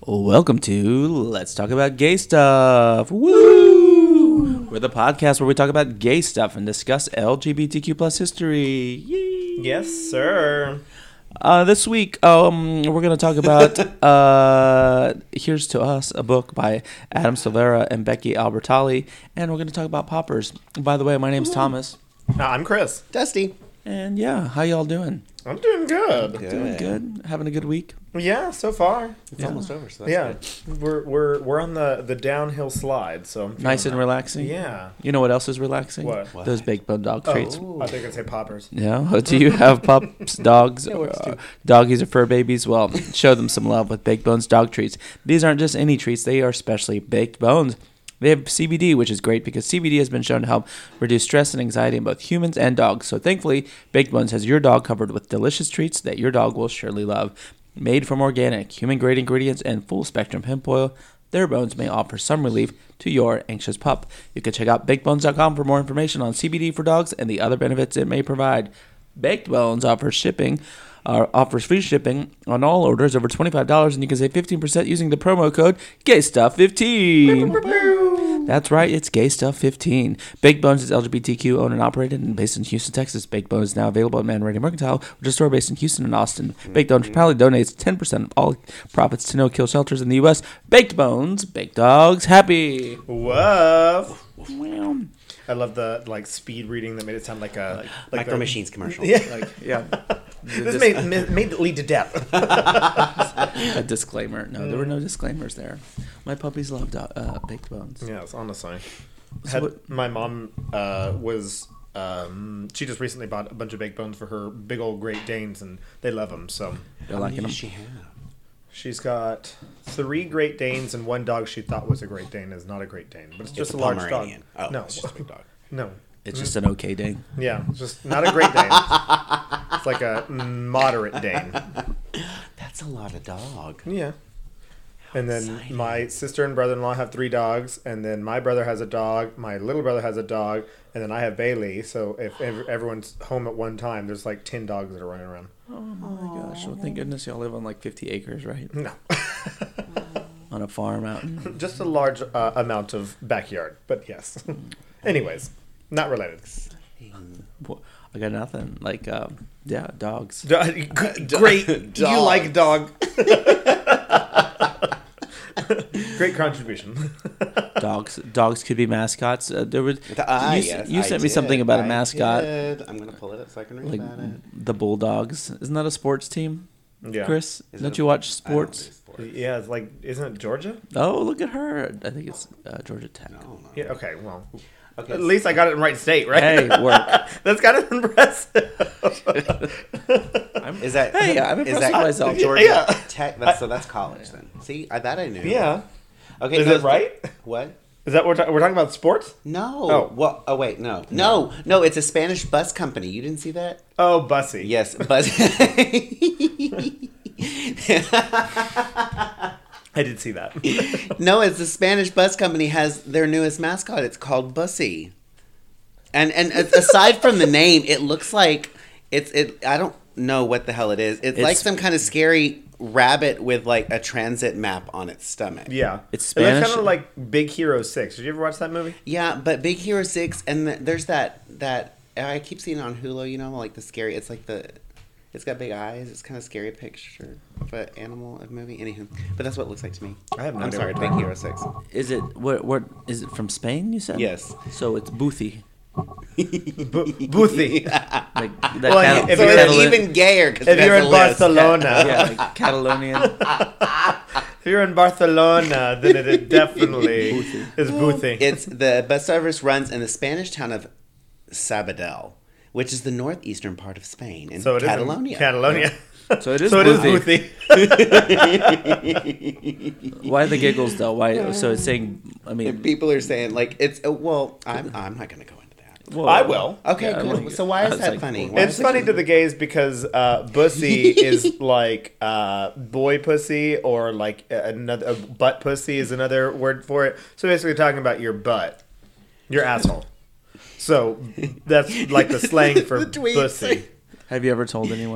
Welcome to Let's Talk About Gay Stuff. Woo! We're the podcast where we talk about gay stuff and discuss LGBTQ plus history. Yay! Yes, sir. This week, we're going to talk about Here's to Us, a book by Adam Silvera and Becky Albertalli, and we're going to talk about poppers. By the way, my name's Thomas. I'm Chris. Dusty. And yeah, how y'all doing? I'm doing good. Doing good? Having a good week? Yeah, so far. It's almost over, so that's good. We're on the downhill slide, so I'm feeling Nice and that. relaxing? Yeah. You know what else is relaxing? What? Those baked bone dog treats. I think I'd say poppers. Yeah. Do you have pups, dogs, doggies, or fur babies? Well, show them some love with Baked Bones dog treats. These aren't just any treats; they are specially baked bones. They have CBD, which is great because CBD has been shown to help reduce stress and anxiety in both humans and dogs. So thankfully, Baked Bones has your dog covered with delicious treats that your dog will surely love. Made from organic, human-grade ingredients and full-spectrum hemp oil, their bones may offer some relief to your anxious pup. You can check out BakedBones.com for more information on CBD for dogs and the other benefits it may provide. Baked Bones offers free shipping on all orders over $25, and you can save 15% using the promo code GayStuff15. That's right, it's GayStuff15. Baked Bones is LGBTQ owned and operated and based in Houston, Texas. Baked Bones is now available at Man Ready Mercantile, which is a store based in Houston and Austin. Baked Bones proudly donates 10% of all profits to no-kill shelters in the U.S. Baked Bones, baked dogs, happy. Woof. Well, I love the speed reading that made it sound like a Micro Machines commercial. Yeah. yeah. This made it lead to death. A disclaimer. No, there were no disclaimers there. My puppies love baked bones. Yes, honestly. So My mom she just recently bought a bunch of baked bones for her big old Great Danes, and they love them. So They're How liking many them. does she have? she's got 3 Great Danes and one dog she thought was a Great Dane is not a Great Dane, but it's just a large dog. Pomeranian. Oh, No, it's just a big dog. no. It's just an okay day. Yeah, it's just not a Great Dane. It's like a moderate Dane. That's a lot of dog. Yeah. And then exciting. my sister and brother-in-law have 3 dogs, and then my brother has a dog, my little brother has a dog, and then I have Bailey. So if everyone's home at one time, there's 10 dogs that are running around. Oh my gosh. Well, thank goodness y'all live on 50 acres, right? No. On a farm out in... Just a large amount of backyard, but yes. Anyways, not related. Well, I got nothing. Dogs. Great. You like dog. Great contribution. Dogs could be mascots. There was you sent me did. something about a I mascot, did. I'm going to pull it up so I can read about it. the Bulldogs. Isn't that a sports team? Yeah. Chris, Is don't it you watch I don't sports? do sports. Yeah, it's isn't it Georgia? Oh, look at her. I think it's Georgia Tech. No. Yeah, okay, well. Okay. At least I got it in right state, right? Hey, work. That's kind of impressive. Is that? Hey, I'm is impressed that with myself. Georgia Yeah. Tech. So that's college then. See, that I knew. Yeah. Okay. Is no, it right? What? Is that what we're talking about sports? No. Oh. Well. Oh wait. No. No. It's a Spanish bus company. You didn't see that? Oh, Bussy. Yes, bus. I did see that. No, it's the Spanish bus company has their newest mascot. It's called Bussy. And aside from the name, it looks like it. I don't know what the hell it is. It's like some kind of scary rabbit with a transit map on its stomach. Yeah. It's It looks Spanish. kind of like Big Hero 6. Did you ever watch that movie? Yeah, but Big Hero 6, and there's that I keep seeing it on Hulu. The scary. It's it's got big eyes. It's kind of scary picture of an animal of a movie. Anywho, but that's what it looks like to me. I have no I'm idea sorry, what Big you're Hero 6. Is it what is it from Spain? You said Yes. So it's Boothie. Boothie. Like that Well, if So you're it's in- even gayer because If you're in Barcelona, yeah, like Catalonian. if you're in Barcelona, then it definitely is Boothie. It's the bus service runs in the Spanish town of Sabadell, which is the northeastern part of Spain in So it is in Catalonia. Catalonia. So it is So it is Boothie. Boothie. Why the giggles though? Why? So it's saying. I mean, And people are saying it's well. I'm not going to go into that. well, I will. Okay, Yeah, cool. like- So why I is was that like, funny? well, Why It's is it- funny to the gays because bussy is like boy pussy, or another butt pussy is another word for it. So basically talking about your butt, your asshole. So that's like the slang for The tweets. pussy. Have you ever told anyone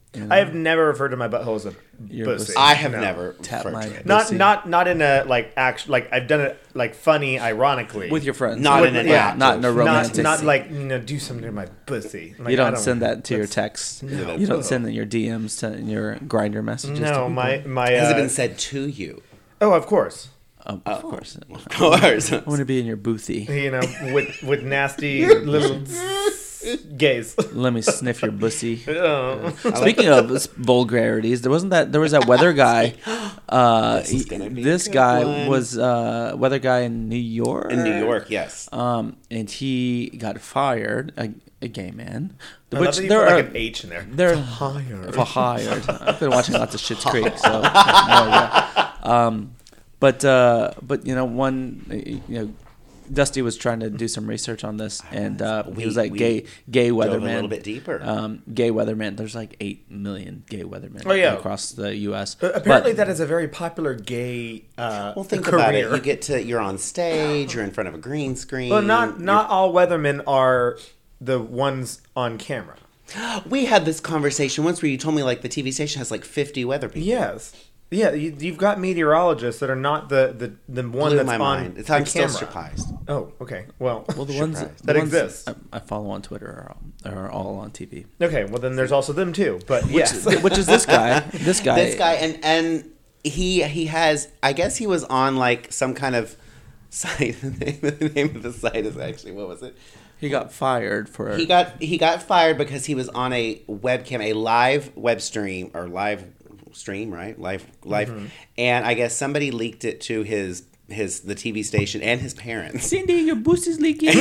You know? I have never referred to my butthole as a Your pussy. pussy. I have No. never Tap referred my to it. pussy. Not in a like act like I've done it like funny, ironically with your friends. Not With- in an yeah, active- not in a romantic. not like do something to my pussy. Like, you I don't send that to your that's- texts. No. You don't send in your DMs to in your grinder messages. to No, people. my Has it been said to you? oh, of course. Of course. Of course. I want to be in your boothie. You know, with nasty little gays. Let me sniff your bussy. Oh. Speaking of vulgarities, there was that weather guy. This is gonna be a This good guy one. was weather guy in New York. In New York, yes. And he got fired. A gay man. I love that you put like an H in there. They're Hired. for hired. I've been watching lots of Schitt's Creek, so yeah. But you know, Dusty was trying to do some research on this, and he was like gay dove weatherman. a little bit deeper. Gay weatherman. There's like 8 million gay weathermen across the U.S. Apparently, But that is a very popular gay Well, think career. about it. You're on stage, you're in front of a green screen. Well, not all weathermen are the ones on camera. We had this conversation once where you told me like the TV station has like 50 weather people. Yes. Yeah, you've got meteorologists that are not the one Blew that's my on mind. the I'm still camera. surprised. Oh, okay. Well, the ones Surprised. That the ones exists. I follow on Twitter are all on TV. okay. Well, then there's also them too. But yes, Which is this guy? This guy. This guy and he has, I guess he was on like some kind of site. The name of the site is actually, what was it? He got fired for. He got fired because he was on a webcam, a live web stream or live stream, right? Live, Mm-hmm. and I guess somebody leaked it to the TV station and his parents. Cindy, your boost is leaking.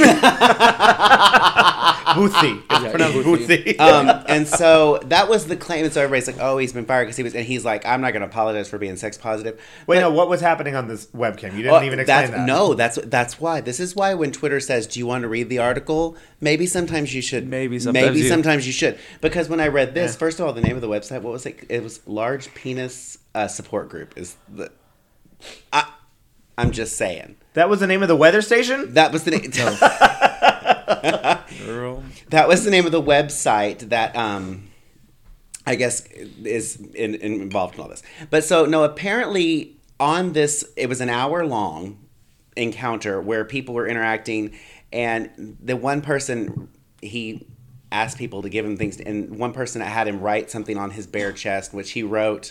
Boothie. It's pronounced Boothie. Boothie. And so that was the claim. And so everybody's like, "Oh, he's been fired because and he's like, I'm not going to apologize for being sex positive." Wait, But- no. What was happening on this webcam? You didn't even explain that. No, that's why. This is why when Twitter says, "Do you want to read the article?" Maybe sometimes you should. Maybe sometimes sometimes you should. Because when I read this, first of all, the name of the website, what was it? It was Large Penis Support Group. I'm just saying. That was the name of the weather station. That was the name. Girl. That was the name of the website that I guess is involved in all this. But so no, apparently on this, it was an hour-long encounter where people were interacting, and the one person, he asked people to give him things, and one person had him write something on his bare chest, which he wrote.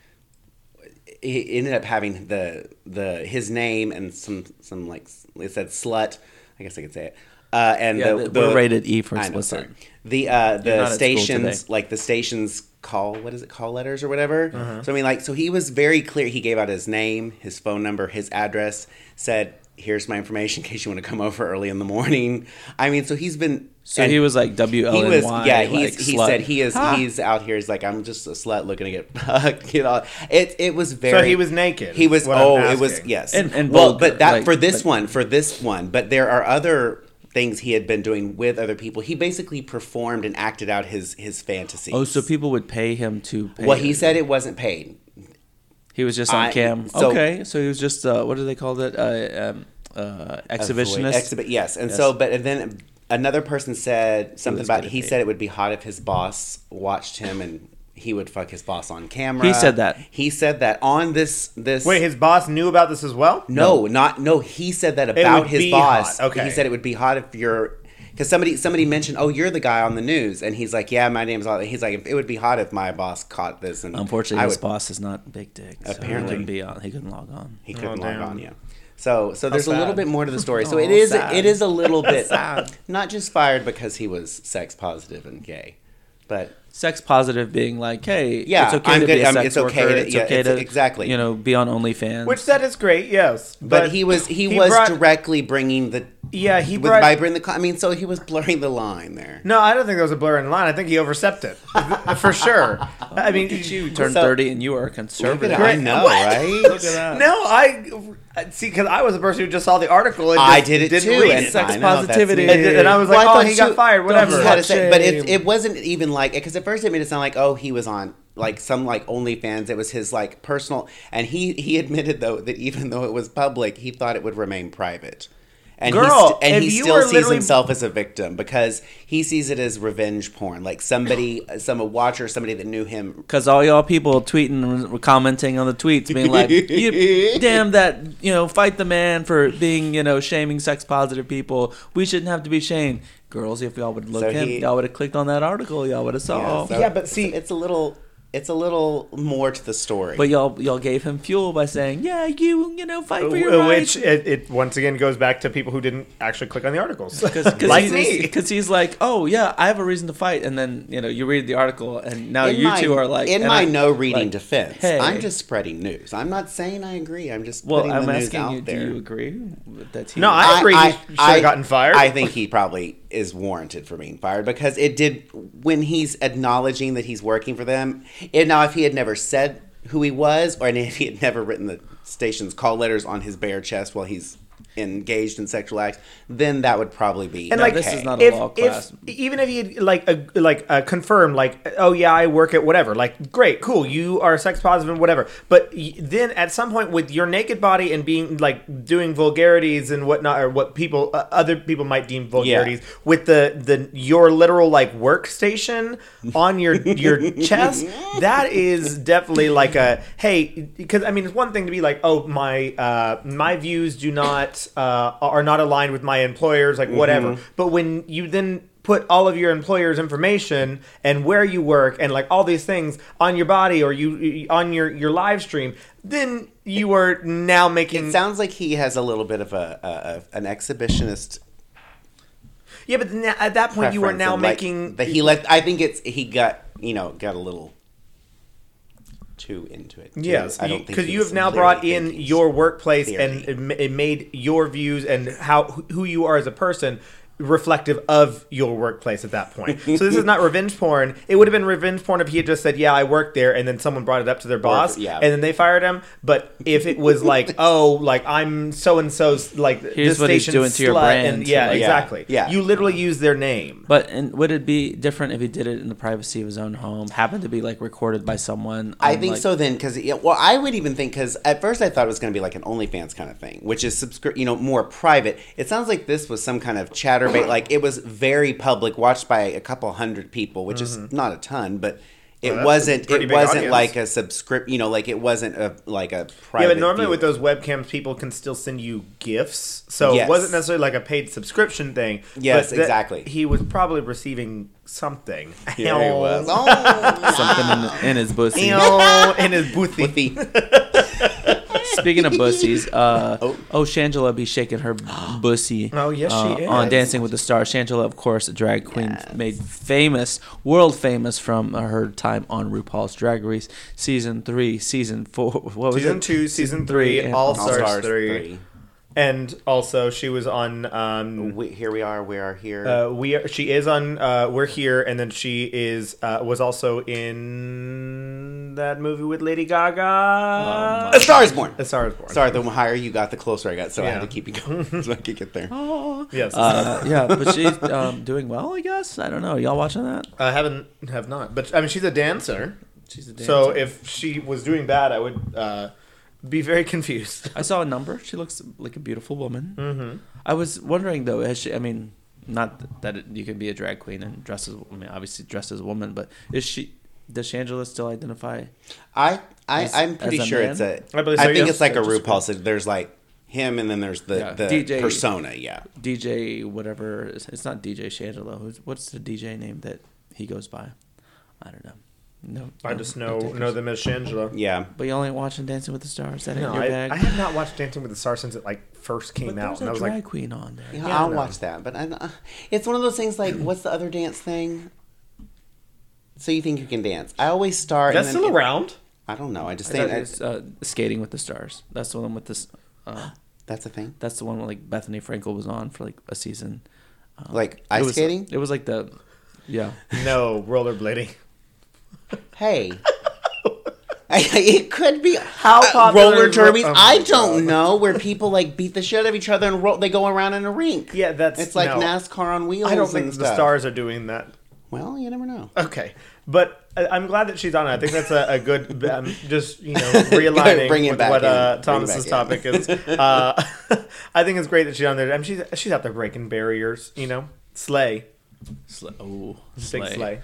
He ended up having his name and some like it said slut. I guess I could say it. And Yeah, we're rated E for I know, explicit. sorry. The not at school stations, today. like the stations call letters or whatever. Uh-huh. So I mean, so he was very clear. He gave out his name, his phone number, his address. Said, "Here's my information in case you want to come over early in the morning." I mean, so he's been. So and he was like WLNY. He was, yeah. like He slut. said he's out here. He's like, I'm just a slut looking to get fucked. You know, it was very. So he was naked. He was. what I'm It was asking. yes. And well, vulgar, but that like, for this one. But there are other things he had been doing with other people. He basically performed and acted out his fantasies. Oh, so people would pay him to pay. Well, he said it wasn't paid. he was just on cam. so- Okay, so he was just what do they call it? Exhibitionist. Yes, and Yes. so, but then another person said something was about. gonna He pay. said it would be hot if his boss watched him and he would fuck his boss on camera. He said that. He said that on this. Wait, his boss knew about this as well? No. He said that about would his be boss. hot. Okay. He said it would be hot if you're. Because somebody mentioned, oh, you're the guy on the news, and he's like, yeah, my name's. He's like, it would be hot if my boss caught this. And Unfortunately, I his would- boss is not big dick. So Apparently. he couldn't be on. He couldn't log on. He couldn't Oh, log damn. on, yeah. So there's a sad. little bit more to the story. So Oh, it is sad. a little bit Sad. not just fired because he was sex positive and gay, but Sex positive being like, hey, Yeah, it's okay I'm to good. be a sex It's okay worker. to- It's yeah, okay it's- to exactly. you know, be on OnlyFans. Which that is great, yes. but he was brought- directly bringing the Yeah, he with brought. by bringing the. I mean, so he was blurring the line there. No, I don't think there was a blur in the line. I think he overstepped it for sure. I mean, you turned So- 30 and you are a Look conservative. at it. I know, What? right? Look at that. No, I see because I was the person who just saw the article. And I just did it didn't too, read and it. sex I know, that's positivity. me. And I was Well, like, I oh, thought he got fired, whatever. He had to say, but Shame. it wasn't even like because at first it made it sound like he was on like some like OnlyFans. It was his like personal, and he admitted though that even though it was public, he thought it would remain private. And Girl, and if he you still were sees literally- himself as a victim because he sees it as revenge porn. Like some watcher, somebody that knew him. Because all y'all people tweeting and commenting on the tweets, being like, you, damn that, fight the man for being, shaming sex positive people. We shouldn't have to be shamed. Girls, if y'all would look y'all would have clicked on that article. Y'all would have saw. Yeah, but see, it's a little more to the story. But y'all gave him fuel by saying, yeah, fight for your rights. Which it once again goes back to people who didn't actually click on the articles. Like me. Because he's like, oh, yeah, I have a reason to fight. And then, you read the article, and now two are like... In my no-reading defense, hey. I'm just spreading news. I'm not saying I agree. I'm just well, putting I'm the news asking out you, there. do you agree that he... No, I agree he should have gotten fired. I think he probably is warranted for being fired because it did... When he's acknowledging that he's working for them... Now, if he had never said who he was, or if he had never written the station's call letters on his bare chest while he's engaged in sexual acts, then that would probably be. And like, this is not a law class. Even if he had confirmed, oh yeah, I work at whatever. Like, great, cool, you are sex positive and whatever. But then at some point, with your naked body and being doing vulgarities and whatnot, or what people other people might deem vulgarities, with your literal workstation on your chest, that is definitely hey, because I mean it's one thing to be like, oh my views do not. Are not aligned with my employers, whatever. But when you then put all of your employer's information and where you work and all these things on your body or you on your live stream, then you are now making. It sounds like he has a little bit of an exhibitionist. Yeah, but at that point you are now making. That I think he got a little too into it. Yes, because you have now brought in your workplace and it made your views and who you are as a person reflective of your workplace at that point. So this is not revenge porn. It would have been revenge porn if he had just said, yeah, I work there, and then someone brought it up to their boss, and then they fired him. But if it was I'm so-and-so's, here's this what he's doing to your brand. And exactly. Yeah. You literally use their name. But would it be different if he did it in the privacy of his own home, happened to be recorded by someone? I think so then, because, I would even think, because at first I thought it was going to be an OnlyFans kind of thing, which is, more private. It sounds like this was some kind of chatter. It was very public, watched by a couple hundred people, which is not a ton, but it wasn't like a subscription, it wasn't a private. Yeah, but normally with those webcams, people can still send you gifts, so it wasn't necessarily a paid subscription thing. Yes, exactly. He was probably receiving something. Yeah, he was. Something in his bussy. In his boothie. Speaking of bussies, Shangela be shaking her bussy. Oh, yes, she is. On Dancing with the Stars. Shangela, of course, a drag queen made world famous from her time on RuPaul's Drag Race Season 3, Season 4. What was Season it? 2, Season 3, All Stars 3. And also, she was on. Here we are. We are here. She is on. We're here, and then she was also in that movie with Lady Gaga. A Star Is Born. A Star Is Born. Sorry, the higher you got, the closer I got. So I had to keep you going so I could get there. Yes. But she's doing well, I guess. I don't know. Y'all watching that? I have not. But I mean, she's a dancer. She's a dancer. So if she was doing bad, I would. Be very confused. I saw a number. She looks like a beautiful woman. Mm-hmm. I was wondering though, has she? I mean, not that you can be a drag queen and obviously dressed as a woman, but does Shangela still identify? I'm pretty sure man? it's a. I believe I so, think yes. it's like a RuPaul. So there's him, and then there's the DJ, persona. Yeah, DJ whatever. It's not DJ Shangela. What's the DJ name that he goes by? I don't know. No, I just know them as Shangela. Yeah, but you only watching Dancing with the Stars. That ain't No, your bag. I have not watched Dancing with the Stars since it first came out. There's And I a was drag queen on there. yeah, I'll watch that. But it's one of those things what's the other dance thing? So you think you can dance? I always start. That's still around. I don't know. I just I think thought it was, Skating with the Stars. That's the one with this. that's a thing. That's the one where Bethany Frankel was on for a season. Ice skating. It was the, yeah. No, rollerblading. Hey. It could be How popular roller derbies. Oh I my don't God. know where people beat the shit out of each other and they go around in a rink. Yeah, It's like no. NASCAR on wheels. I don't think and the stuff. Stars are doing that. Well, you never know. Okay, but I'm glad that she's on it. I think that's a good, just realigning with what Thomas's topic is. I think it's great that she's on there. I mean, she's out there breaking barriers. Slay. Oh, Big slay.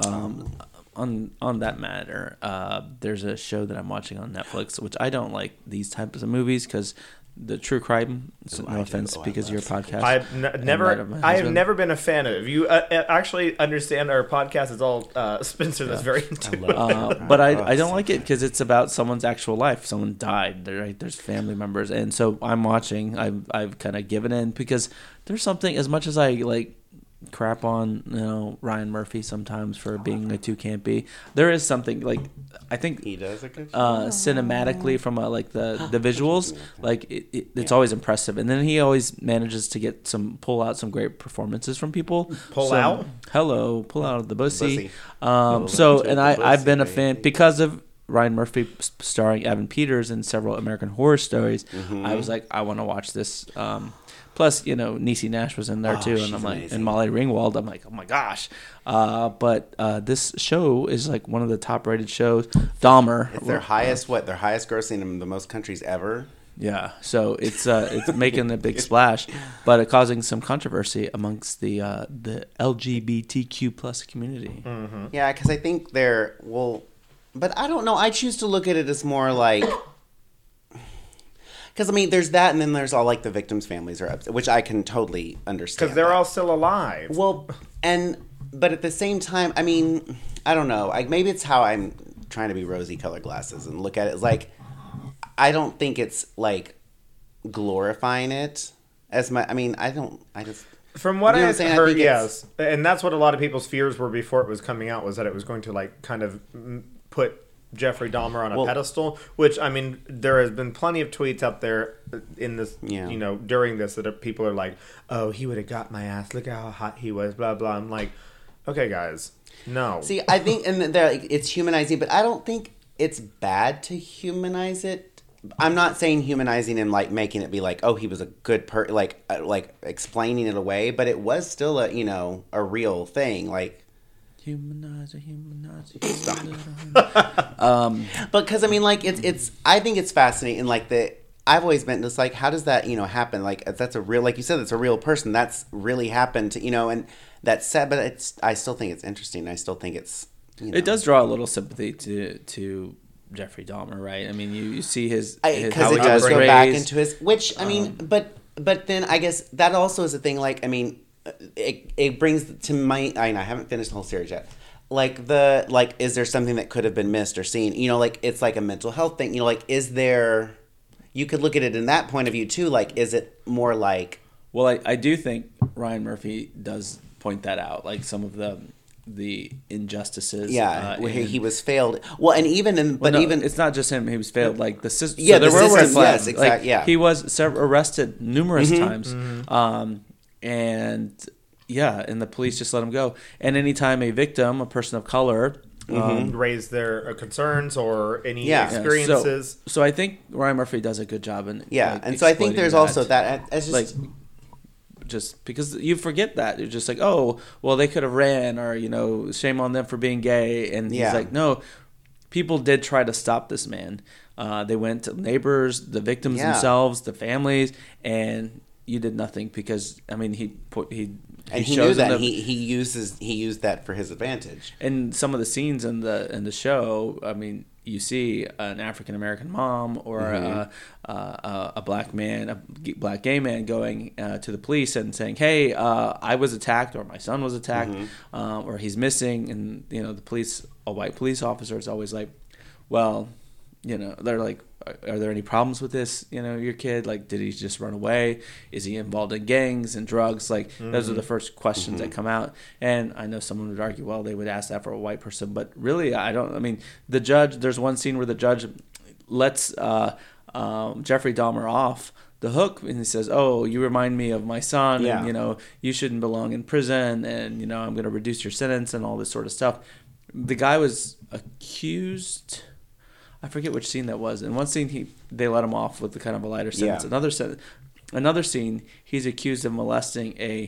On that matter, there's a show that I'm watching on Netflix, which I don't like these types of movies because the true crime. So no offense, because of your podcast. I have never been a fan of. If you actually understand our podcast, it's all Spencer that's very into. But I don't like it because it's about someone's actual life. Someone died. There's family members, and so I'm watching. I've kind of given in because there's something. As much as I like crap on Ryan Murphy sometimes for being too campy, there is something like I think he does a good cinematically from like the visuals, like it's always impressive, and then he always manages to pull out some great performances from people. Pull out of the bussy. I've been a fan because of Ryan Murphy starring Evan Peters in several American Horror Stories. I was like, I want to watch this. Plus, Niecy Nash was in there too, and I'm like, amazing. And Molly Ringwald. I'm like, oh my gosh! But this show is like one of the top-rated shows. Dahmer. It's their highest grossing in the most countries ever. Yeah, so it's making a big splash, but causing some controversy amongst the LGBTQ plus community. Mm-hmm. Yeah, because I think but I don't know. I choose to look at it as more like. Because, I mean, there's that, and then there's all, like, the victims' families are upset, which I can totally understand. Because they're all still alive. Well, but at the same time, I mean, I don't know. Maybe it's how I'm trying to be rosy-colored glasses and look at it. It's like, I don't think it's, like, glorifying it as much. I mean, From what I've heard, yes. And that's what a lot of people's fears were before it was coming out, was that it was going to, like, kind of put Jeffrey Dahmer on a pedestal, which, I mean, there has been plenty of tweets out there in this, during this that people are like, oh, he would have got my ass. Look at how hot he was, blah, blah. I'm like, okay, guys, no. See, I think it's humanizing, but I don't think it's bad to humanize it. I'm not saying humanizing and, like, making it be like, oh, he was a good like explaining it away, but it was still a real thing, like. Humanizer. But because I mean, like it's. I think it's fascinating. Like I've always been just like, how does that happen? Like that's a real, like you said, it's a real person. That's really happened to and that's sad. But I still think it's interesting. I still think it's. It does draw a little sympathy to Jeffrey Dahmer, right? I mean, you see his because it does go back into his. Which I mean, but then I guess that also is a thing. Like I mean. It brings to my. I haven't finished the whole series yet. Is there something that could have been missed or seen? It's like a mental health thing. Is there? You could look at it in that point of view too. Like, is it more like? Well, I do think Ryan Murphy does point that out. Like some of the injustices. Yeah, where he was failed. Well, and even it's not just him. He was failed. Like the system. Yeah, so there were red flags. Yes, exactly. He was arrested numerous times. Mm-hmm. And the police just let him go. And anytime a victim, a person of color, raise their concerns or any experiences. So I think Ryan Murphy does a good job in and so I think there's also that as just because you forget that you're just like, oh well, they could have ran, or shame on them for being gay, and he's like, no, people did try to stop this man. They went to neighbors, the victims themselves, the families, and you did nothing because I mean he knew that he used that for his advantage. And some of the scenes in the show, I mean, you see an African American mom or a black man, a black gay man going to the police and saying, "Hey, I was attacked, or my son was attacked, or he's missing," and the police, a white police officer, is always like, "Well, they're like." Are there any problems with this? Your kid, like, did he just run away? Is he involved in gangs and drugs? Like, those are the first questions that come out. And I know someone would argue, well, they would ask that for a white person, but really, I mean, the judge. There's one scene where the judge lets Jeffrey Dahmer off the hook, and he says, "Oh, you remind me of my son, and you shouldn't belong in prison, and I'm going to reduce your sentence and all this sort of stuff." The guy was accused. I forget which scene that was. In one scene, they let him off with the kind of a lighter sentence. Yeah. Another scene, he's accused of molesting a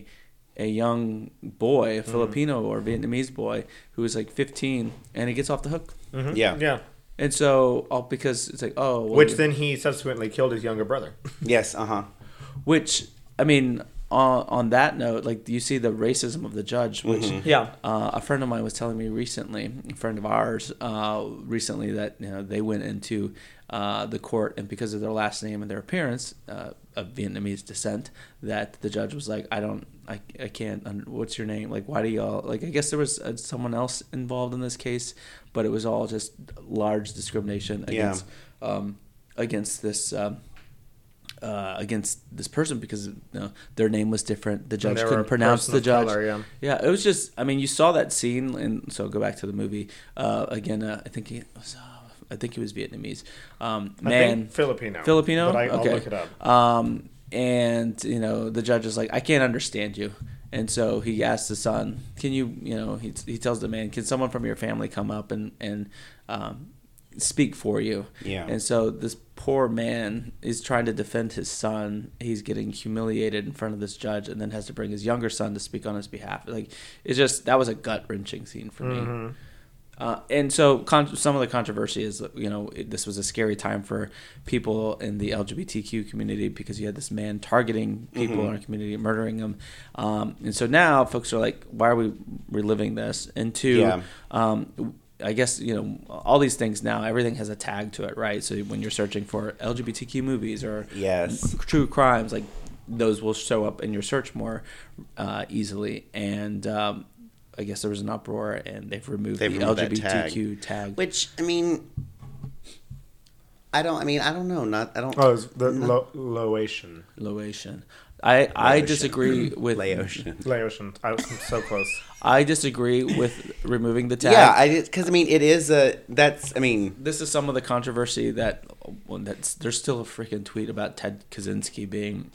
a young boy, a Filipino or Vietnamese boy, who is like 15, and he gets off the hook. Mm-hmm. Yeah. And so, all because it's like, oh, well, Which then he subsequently killed his younger brother. Yes. which I mean, on that note, like you see the racism of the judge, which a friend of mine was telling me recently, a friend of ours recently, that they went into the court, and because of their last name and their appearance of Vietnamese descent, that the judge was like, I can't. What's your name? Like, why do y'all like? I guess there was someone else involved in this case, but it was all just large discrimination against this. Against this person because their name was different. The judge couldn't pronounce the judge. Color, it was just. I mean, you saw that scene, and so go back to the movie again. I think he was Vietnamese. I think Filipino. Filipino. But I'll okay. look it up. And the judge is like, I can't understand you. And so he asks the son, can you, he tells the man, can someone from your family come up and speak for you? Yeah. And so this poor man is trying to defend his son. He's getting humiliated in front of this judge, and then has to bring his younger son to speak on his behalf. Like, it's just, that was a gut-wrenching scene for me. And so some of the controversy is, this was a scary time for people in the LGBTQ community because you had this man targeting people in our community, murdering them. And so now folks are like, why are we reliving this? And two, I guess, all these things now, everything has a tag to it, right? So when you're searching for LGBTQ movies or true crimes, like those will show up in your search more easily. And I guess there was an uproar, and they've removed the LGBTQ tag. Which, I don't know. Oh, it's the Laotian. Laotian. I disagree with Laotian. I was so close. I disagree with removing the tag. Yeah, because it is this is some of the controversy that's there's still a freaking tweet about Ted Kaczynski being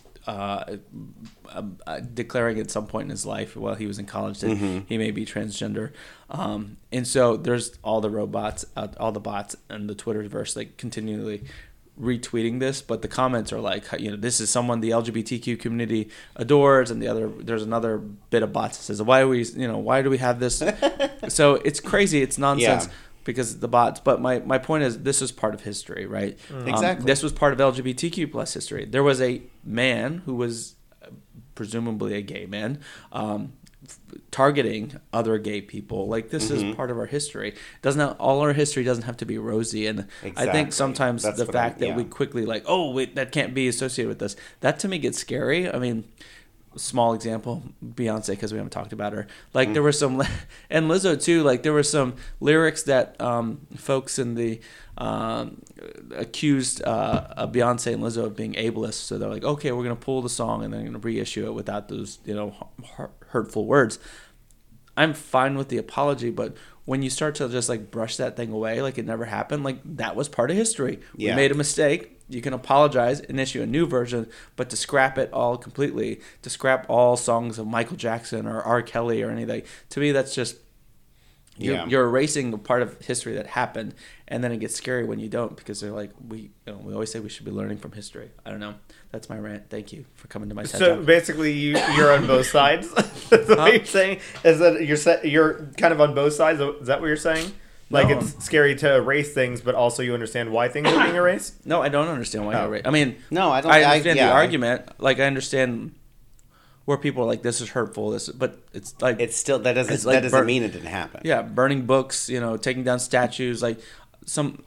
declaring at some point in his life while he was in college that he may be transgender, and so there's all the bots and the Twitterverse like continually retweeting this, but the comments are like, this is someone the LGBTQ community adores, and there's another bit of bots that says, why do we have this? So it's crazy, it's nonsense. Because the bots, but my point is, this is part of history, right? Exactly. This was part of LGBTQ plus history. There was a man who was presumably a gay man, targeting other gay people. Like, this is part of our history. All our history doesn't have to be rosy. And I think sometimes the fact that we quickly that can't be associated with this, that to me gets scary. I mean, small example, Beyonce, because we haven't talked about her. Like, there were some, and Lizzo too, like there were some lyrics that folks in the accused Beyonce and Lizzo of being ableist. So they're like, okay, we're going to pull the song and then going to reissue it without those, hurtful words. I'm fine with the apology, but when you start to just like brush that thing away like it never happened, like that was part of history. We made a mistake. You can apologize and issue a new version, but to scrap it all completely, to scrap all songs of Michael Jackson or R. Kelly or anything, to me that's just you're erasing a part of history that happened, and then it gets scary when you don't, because they're like, we always say we should be learning from history. I don't know. That's my rant. Thank you for coming to my TED Talk. Basically, you're on both sides. That's what you're saying. Is that you're kind of on both sides? Is that what you're saying? Like, it's scary to erase things, but also you understand why things are being erased? No, I don't understand why you erase. I mean, no, I don't. I understand the argument. Like, I understand where people are like, this is hurtful. But it's like, it's still that doesn't mean it didn't happen. Yeah, burning books, taking down statues, like some.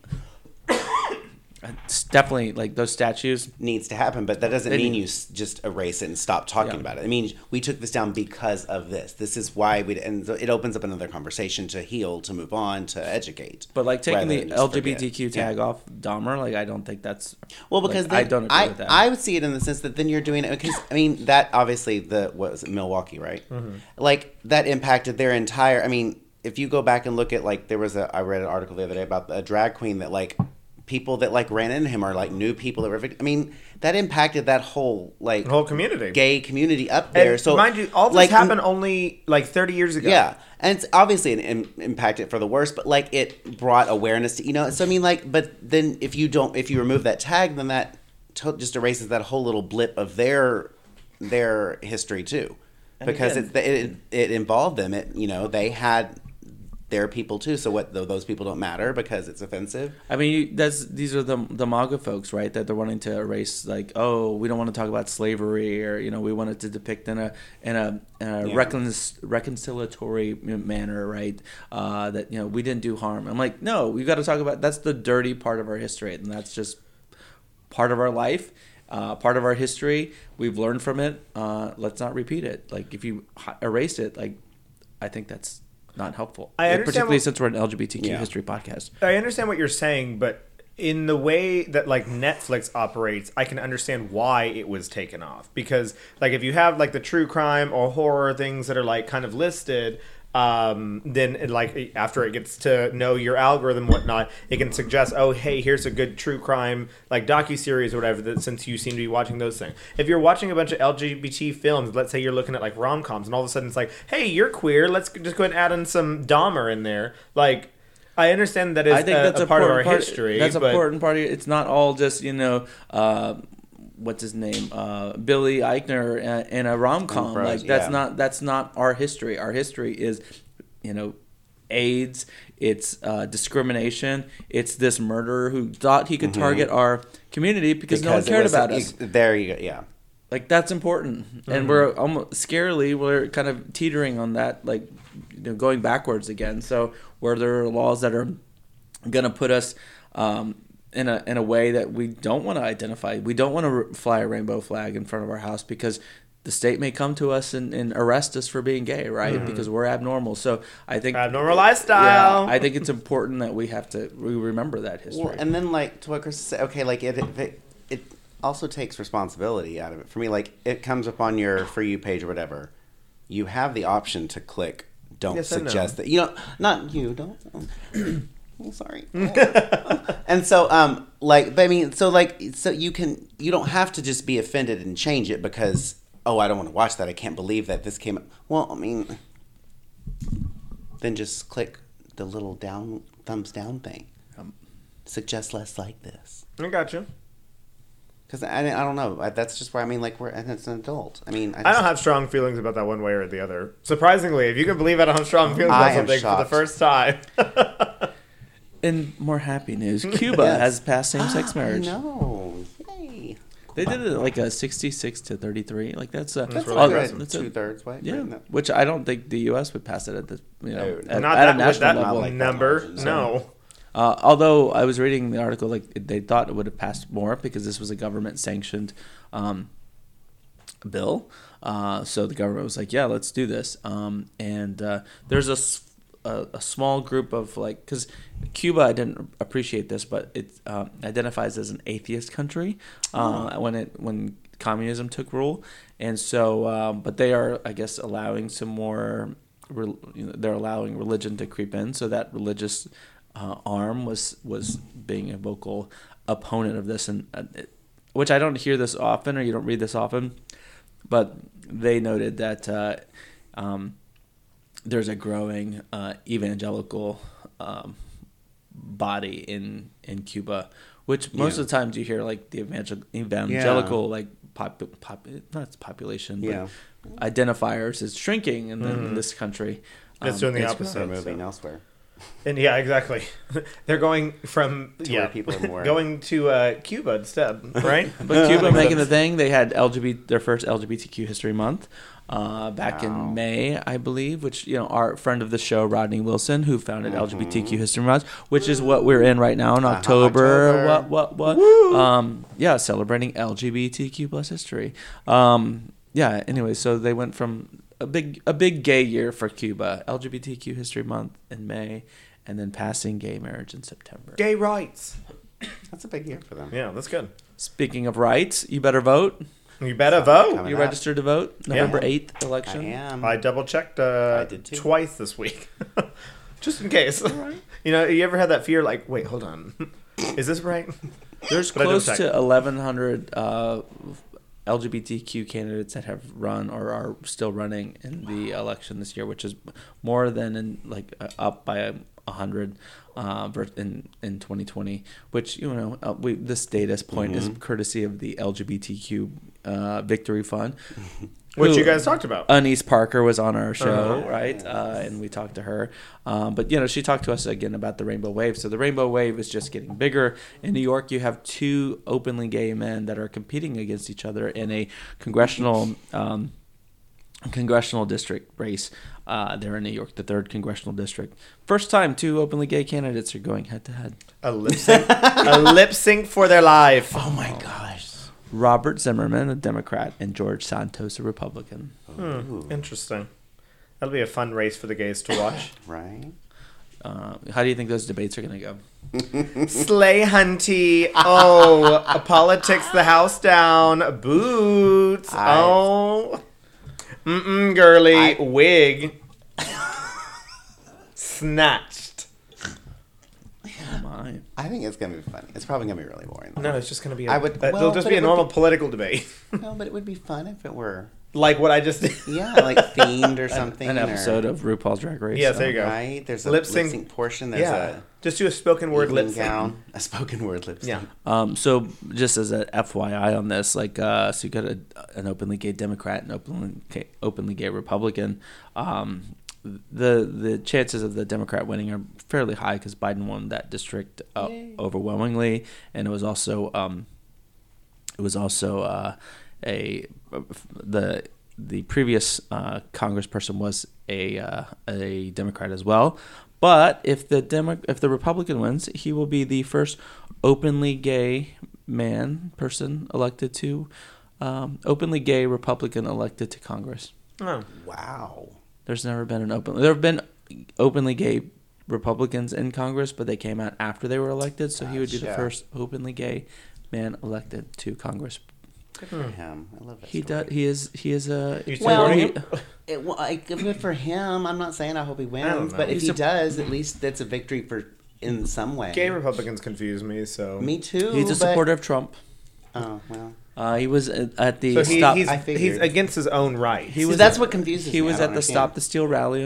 It's definitely like those statues needs to happen, but that doesn't mean you just erase it and stop talking about it. I mean, we took this down because of this. This is why and it opens up another conversation to heal, to move on, to educate. But like taking the LGBTQ tag off Dahmer, like I don't think that's because I don't agree with that. I would see it in the sense that then you're doing it because I mean that obviously what was it, Milwaukee, right? Like that impacted their entire. I mean, if you go back and look at like I read an article the other day about a drag queen that like. People that like ran into him are like new people that were. I mean, that impacted that whole community, gay community up there. And so mind you, all this happened only like 30 years ago. Yeah, and it's obviously an impacted for the worse, but like it brought awareness to So I mean, like, but then if you remove that tag, then that just erases that whole little blip of their history too. because again, it involved them. They had their people too. So what? Those people don't matter because it's offensive. I mean, these are the MAGA folks, right? That they're wanting to erase, like, oh, we don't want to talk about slavery, or we wanted to depict in a reconciliatory manner, right? That we didn't do harm. I'm like, no, we've got to talk about that's the dirty part of our history, and that's just part of our life, part of our history. We've learned from it. Let's not repeat it. Like, if you erase it, like, I think that's not helpful. Particularly since we're an LGBTQ history podcast. I understand what you're saying, but in the way that like Netflix operates, I can understand why it was taken off. Because like if you have like the true crime or horror things that are like kind of listed, then like after it gets to know your algorithm and whatnot, it can suggest, oh hey, here's a good true crime like docuseries or whatever, that since you seem to be watching those things. If you're watching a bunch of LGBT films, let's say you're looking at like rom-coms, and all of a sudden it's like, hey, you're queer, let's just go ahead and add in some Dahmer in there. Like, I understand that is a part of our history. That's an important part of it. It's not all just what's his name, Billy Eichner in a rom-com. Like that's not our history. Our history is, AIDS. It's discrimination. It's this murderer who thought he could target our community because no one cared about us. There you go. Yeah. Like, that's important, and we're almost scarily we're kind of teetering on that, like going backwards again. So where there are laws that are going to put us in a way that we don't want to identify. We don't want to fly a rainbow flag in front of our house because the state may come to us and arrest us for being gay, right? Because we're abnormal. So I think abnormal lifestyle. Yeah, I think it's important that we remember that history. Well, and then like to what Chris said, okay, like it also takes responsibility out of it. For me, like it comes up on your For You page or whatever. You have the option to click don't suggest that. Not you, don't. Oh, sorry. And so, so you don't have to just be offended and change it because, oh, I don't want to watch that. I can't believe that this came up. Well, I mean, then just click the little thumbs down thing. Suggest less like this. I got you. Because I don't know. That's just where, I mean, like, it's an adult. I mean, I don't have strong feelings about that one way or the other. Surprisingly, if you can believe I don't have strong feelings about something for the first time. In more happy news, Cuba has passed same-sex marriage. No, yay! They did it like a 66-33. Like that's really good. That's 2/3 way. Yeah, which I don't think the U.S. would pass it at the at a national level. Like number. No. Although I was reading the article, like they thought it would have passed more because this was a government-sanctioned bill. So the government was like, "Yeah, let's do this." And there's a small group of because Cuba, I didn't appreciate this, but it identifies as an atheist country when communism took rule, and so but they are, I guess, allowing some more. They're allowing religion to creep in, so that religious arm was being a vocal opponent of this, and which I don't hear this often, or you don't read this often, but they noted that there's a growing evangelical body in Cuba, which most of the times you hear like the evangelical like not population, but identifiers is shrinking in this country. It's doing the opposite. Moving elsewhere. And yeah, exactly. They're going from where people are more going to Cuba instead, right? But Cuba making the thing. They had their first LGBTQ History Month back in May, I believe. Which our friend of the show, Rodney Wilson, who founded LGBTQ History Month, which is what we're in right now in October. What? Celebrating LGBTQ plus history. Anyway, so they went from a big gay year for Cuba, LGBTQ History Month in May, and then passing gay marriage in September. Gay rights. That's a big year for them. Yeah, that's good. Speaking of rights, you better vote. You better vote. You registered to vote November 8th election. I am. I double checked I did too. Twice this week, just in case. Right. You ever had that fear? Like, wait, hold on, is this right? There's close to 1,100 LGBTQ candidates that have run or are still running in the election this year, which is more than up by 100 in 2020. Which this data point is courtesy of the LGBTQ Victory Fund. Which you guys talked about. Anise Parker was on our show, right? And we talked to her. But, she talked to us again about the Rainbow Wave. So the Rainbow Wave is just getting bigger. In New York, you have 2 openly gay men that are competing against each other in a congressional district race. They're in New York, the 3rd congressional district. First time 2 openly gay candidates are going head-to-head. A lip sync for their life. Oh, my gosh. Robert Zimmerman, a Democrat, and George Santos, a Republican. Interesting. That'll be a fun race for the gays to watch. Right. How do you think those debates are going to go? Slay hunty. Oh, politics the house down. Boots. Girly. Wig. Snatched. Oh, my. I think it's going to be funny. It's probably going to be really boring. No, it's just going to be well, it'll just be a normal political debate. No, but it would be fun if it were... Like what I just did. Yeah, like themed or something. An episode of RuPaul's Drag Race. Yes, there you go. Right? There's a Lip lip sync sync portion. There's just do a spoken word lip sync. gown. A spoken word lip sync. Yeah. So just as a FYI on this, so you got an openly gay Democrat and openly gay Republican. The chances of the Democrat winning are fairly high because Biden won that district overwhelmingly, and it was also the previous congressperson was a Democrat as well. But if the Republican wins, he will be the first openly gay person elected to openly gay Republican elected to Congress. Oh, wow! There's never been there have been openly gay Republicans in Congress, but they came out after they were elected. So he would be the first openly gay man elected to Congress. Good for him. I love that. He story. does. He is a. You supporting him? Good for him. I'm not saying I hope he wins, but if he does, at least that's a victory in some way. Gay Republicans confuse me, so Me too. He's a supporter of Trump. Oh well. He was at the so stop. he's against his own right. That's what confuses me. He was I at don't the understand. Stop the Steal rally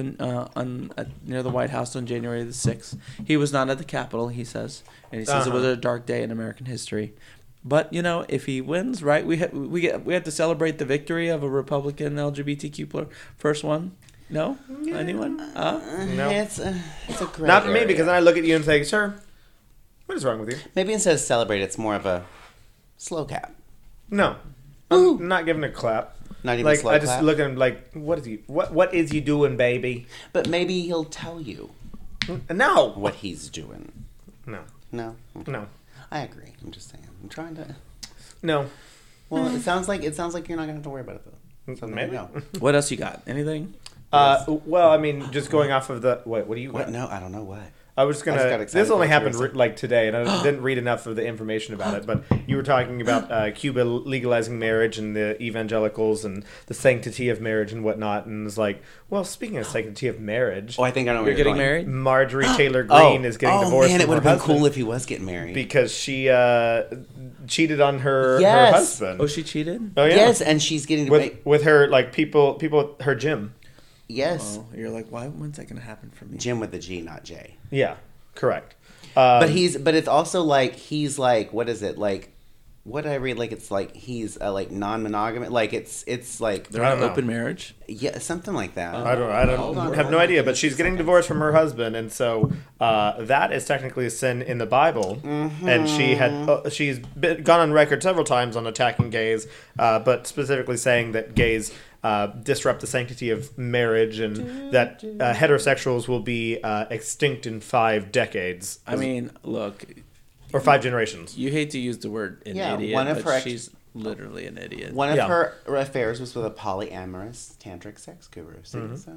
near the White House on January the 6th. He was not at the Capitol, he says, and he says it was a dark day in American history. But if he wins, right, we have to celebrate the victory of a Republican LGBTQ first one. No, anyone? No, It's a great. not me area. because then I look at you and say, "Sir, what is wrong with you?" Maybe instead of celebrate, it's more of a slow clap. No, I'm not giving a clap. Not even Like slow I just clap. look at him like, "What is he? What is you doing, baby?" But maybe he'll tell you No, what he's doing. no, No. Okay. no, I agree. I'm just saying. I'm trying to. no. Well, it sounds like you're not gonna have to worry about it though. So Maybe. no. What else you got? Anything? Well, I mean, just going off of the what do you? What? No, I don't know what. I was I just got gonna. excited This only about what you happened were saying. like today, and I didn't read enough of the information about it. But you were talking about Cuba legalizing marriage and the evangelicals and the sanctity of marriage and whatnot. And it's like, well, speaking of sanctity of marriage, Oh, I think I know where You're getting going. married? Marjorie Taylor Greene is getting divorced. Man, it from would her have been cool husband if he was getting married. because she cheated on her Yes. husband. Oh, she cheated? Oh yeah, Yes, and she's getting with her like people at her gym. yes, Oh, you're like, when's that going to happen for me? Jim with the G, not J. Yeah, correct. But it's also like he's like, what is it like? What did I read? Like it's like he's like non-monogamous. Like it's like They're I on don't know. open marriage? yeah, something like that. I Hold on, have no hold on. idea, but she's getting divorced from her husband, and so that is technically a sin in the Bible. And she's gone on record several times on attacking gays, but specifically saying that gays disrupt the sanctity of marriage, and that heterosexuals will be extinct in 5 decades. I mean, look, or 5 generations. you hate to use the word Yeah, idiot, one of but her ex- she's literally an idiot. One of Yeah. her affairs was with a polyamorous tantric sex guru. See, so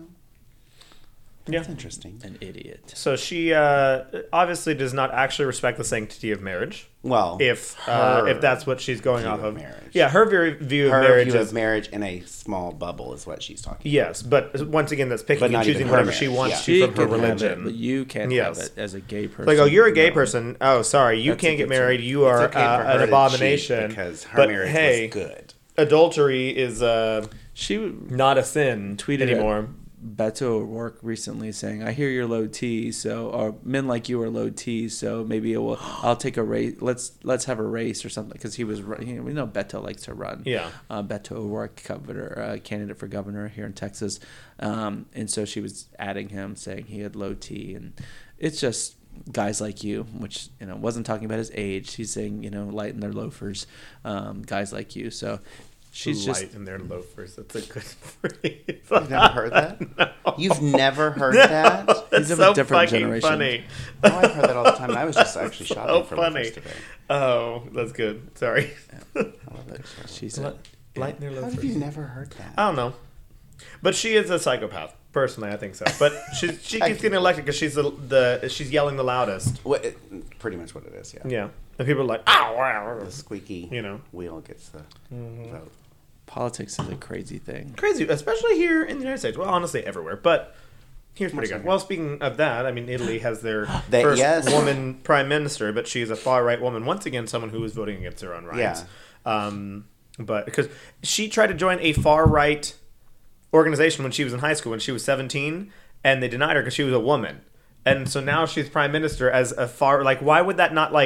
Yeah. that's interesting. An idiot. So she obviously does not actually respect the sanctity of marriage. Well, If that's what she's going view off of of marriage. Yeah, her view of her marriage view is of marriage in a small bubble is what she's talking. yes, but once again, that's picking But and not choosing even her whatever marriage, she wants yeah. to She from her can have religion. it, but you can't Yes. have it as a gay person. Like, oh, you're a gay No. person. Oh, sorry, you That's a can't get good married. thing. You It's are okay for her an to abomination. cheat because her but marriage hey, was good. adultery is She not a sin tweeted anymore. Beto O'Rourke recently saying, "I hear you're low T, so or men like you are low T, so maybe I'll take a race. Let's have a race or something." Because he was, we know Beto likes to run. Yeah. Beto O'Rourke, candidate for governor here in Texas, and so she was adding him, saying he had low T, and it's just guys like you, which wasn't talking about his age. He's saying light in their loafers, guys like you. So. She's light just in their loafers. That's a good phrase. You've never heard that? No. You've never heard that? It's He's of so a different fucking generation. funny. Oh, I've heard that all the time. I was just actually shopping So for funny. loafers today. Oh, that's good. Sorry. I love that show. she said, Light in their How loafers. have you never heard that? I don't know. But she is a psychopath. Personally, I think so. But she keeps getting elected because she's yelling the loudest. Pretty much what it is, yeah. Yeah. And people are like, ow, The squeaky wheel gets the vote. politics is a crazy thing. Crazy, especially here in the United States. Well, honestly, everywhere. But here's pretty good. Well, speaking of that, I mean, Italy has their first woman prime minister, but she's a far-right woman. Once again, someone who is voting against her own rights. Yeah. But because she tried to join a far-right organization when she was in high school, when she was 17, and they denied her because she was a woman. And so now she's prime minister as a why would that not,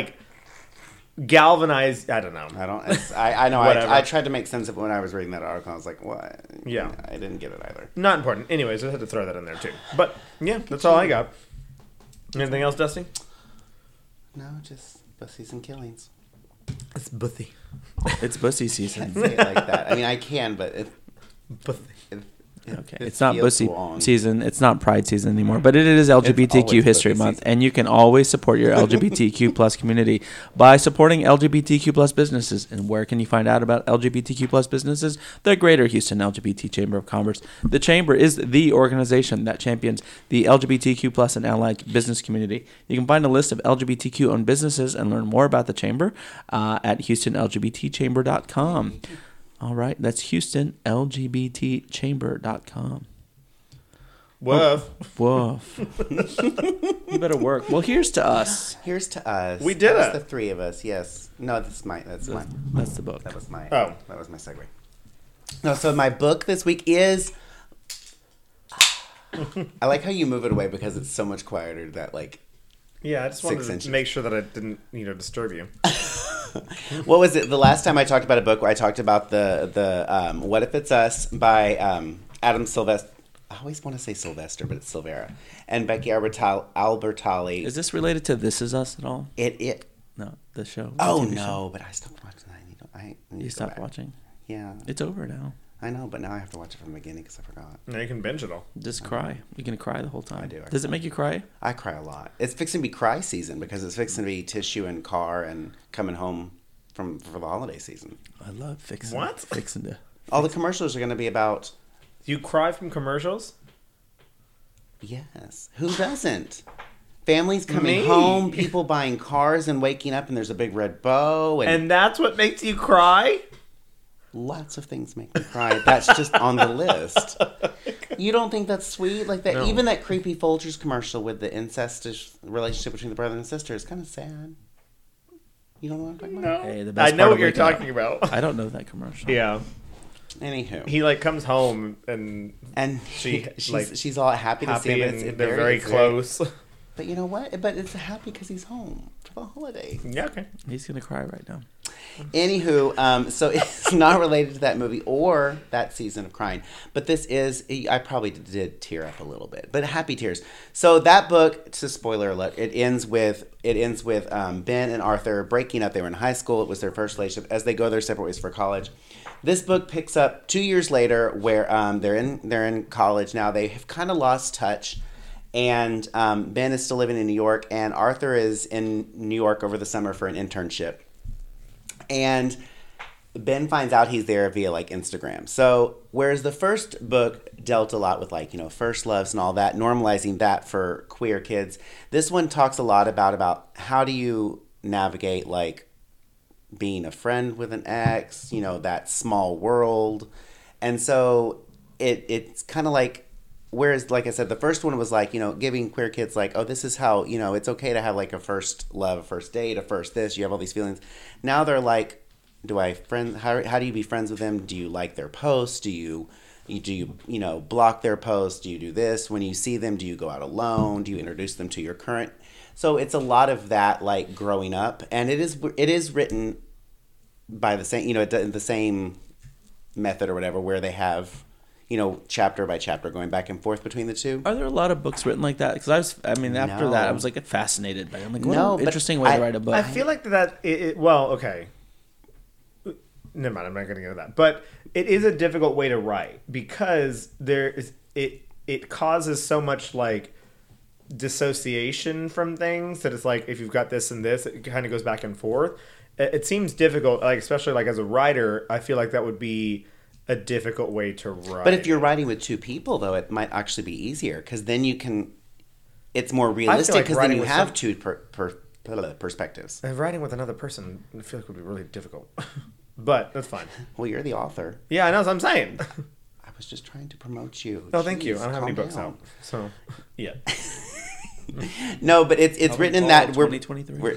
galvanize? I don't know. I know. Whatever. I tried to make sense of it when I was reading that article. I was like, what? Yeah. I didn't get it either. Not important. Anyways, I had to throw that in there too. But yeah, that's all I got. Anything else, Dusty? No, just bussies and killings. It's Bussy. It's bussy I season. can't say it like that. I mean, I can, but Bussy. Okay, it it's not feels bussy wrong. season. It's not Pride season anymore, but it is LGBTQ always History bussy Month, season. and you can always support your LGBTQ plus community by supporting LGBTQ plus businesses. And where can you find out about LGBTQ plus businesses? The Greater Houston LGBT Chamber of Commerce. The Chamber is the organization that champions the LGBTQ plus and allied business community. You can find a list of LGBTQ owned businesses and learn more about the Chamber at HoustonLGBTChamber.com. All right, that's HoustonLGBTChamber.com. Woof. Woof. You better work. Well, here's to us. here's to us. We did That's it. the three of us. Yes. No, that's mine. That's mine. That's the book. That was my. Oh. That was my segue. No, so my book this week is. I like how you move it away because it's so much quieter that Yeah, I just wanted 6 to inches. make sure that I didn't, disturb you. What was it? The last time I talked about a book, I talked about the What If It's Us by Adam Sylvester. I always want to say Sylvester, but it's Silvera. And Becky Albertalli. Is this related to This Is Us at all? It. No, the show. Oh, the TV no, show. but I stopped watching that. I need You to go stopped back. watching? Yeah. It's over now. I know, but now I have to watch it from the beginning because I forgot. Now you can binge it all. Just cry. You can cry the whole time. I do. Does it make you cry? I cry a lot. It's fixing to be cry season because it's fixing to be tissue and car and coming home for the holiday season. I love fixing. What? Fixing to. All the commercials are going to be about. You cry from commercials? Yes. Who doesn't? Families coming Me. home, people buying cars and waking up and there's a big red bow and And that's what makes you cry? lots of things make me cry. That's just on the list. You don't think that's sweet? Like that, No. even that creepy Folgers commercial with the incestuous relationship between the brother and sister is kind of sad. You don't know what I'm talking about? Hey, the I best know part what of you're waking up- talking about. I don't know that commercial. Yeah. Anywho, He comes home and and she's, she's all happy to see happy him. and It's they're very it's close. But you know what? But it's happy because he's home for the holiday. Yeah, okay. He's gonna cry right now. Anywho, so it's not related to that movie or that season of crying, but this is. I probably did tear up a little bit, but happy tears. So that book, it's a spoiler alert. It ends with Ben and Arthur breaking up. They were in high school. It was their first relationship as they go their separate ways for college. This book picks up 2 years later, where they're in college now. They have kind of lost touch. And Ben is still living in New York, and Arthur is in New York over the summer for an internship. And Ben finds out he's there via Instagram. So whereas the first book dealt a lot with first loves and all that, normalizing that for queer kids, this one talks a lot about how do you navigate being a friend with an ex, that small world. And so it's kind of whereas, like I said, the first one was giving queer kids oh, this is how, it's okay to have a first love, a first date, a first this, you have all these feelings. Now they're how do you be friends with them? Do you like their posts? Do you, Do you block their posts? Do you do this? When you see them, do you go out alone? Do you introduce them to your current? So it's a lot of that, like growing up, and it is written by the same, the same method or whatever, where they have, chapter by chapter going back and forth between the two. Are there a lot of books written like that? Because after that, I was like fascinated by it. I'm like, what an interesting way to write a book. I feel like okay. Never mind, I'm not going to get into that. But it is a difficult way to write because it causes so much like dissociation from things that it's like if you've got this and this, it kind of goes back and forth. It seems difficult, like especially like as a writer, I feel like that would be a difficult way to write. But if you're writing with two people, though, it might actually be easier because then you can. It's more realistic because then you have two perspectives. And writing with another person, I feel like would be really difficult. But that's fine. Well, you're the author. Yeah, I know what I'm saying. I was just trying to promote you. Oh, thank you. I don't have any books out. So, yeah. No, but it's written in that 2023.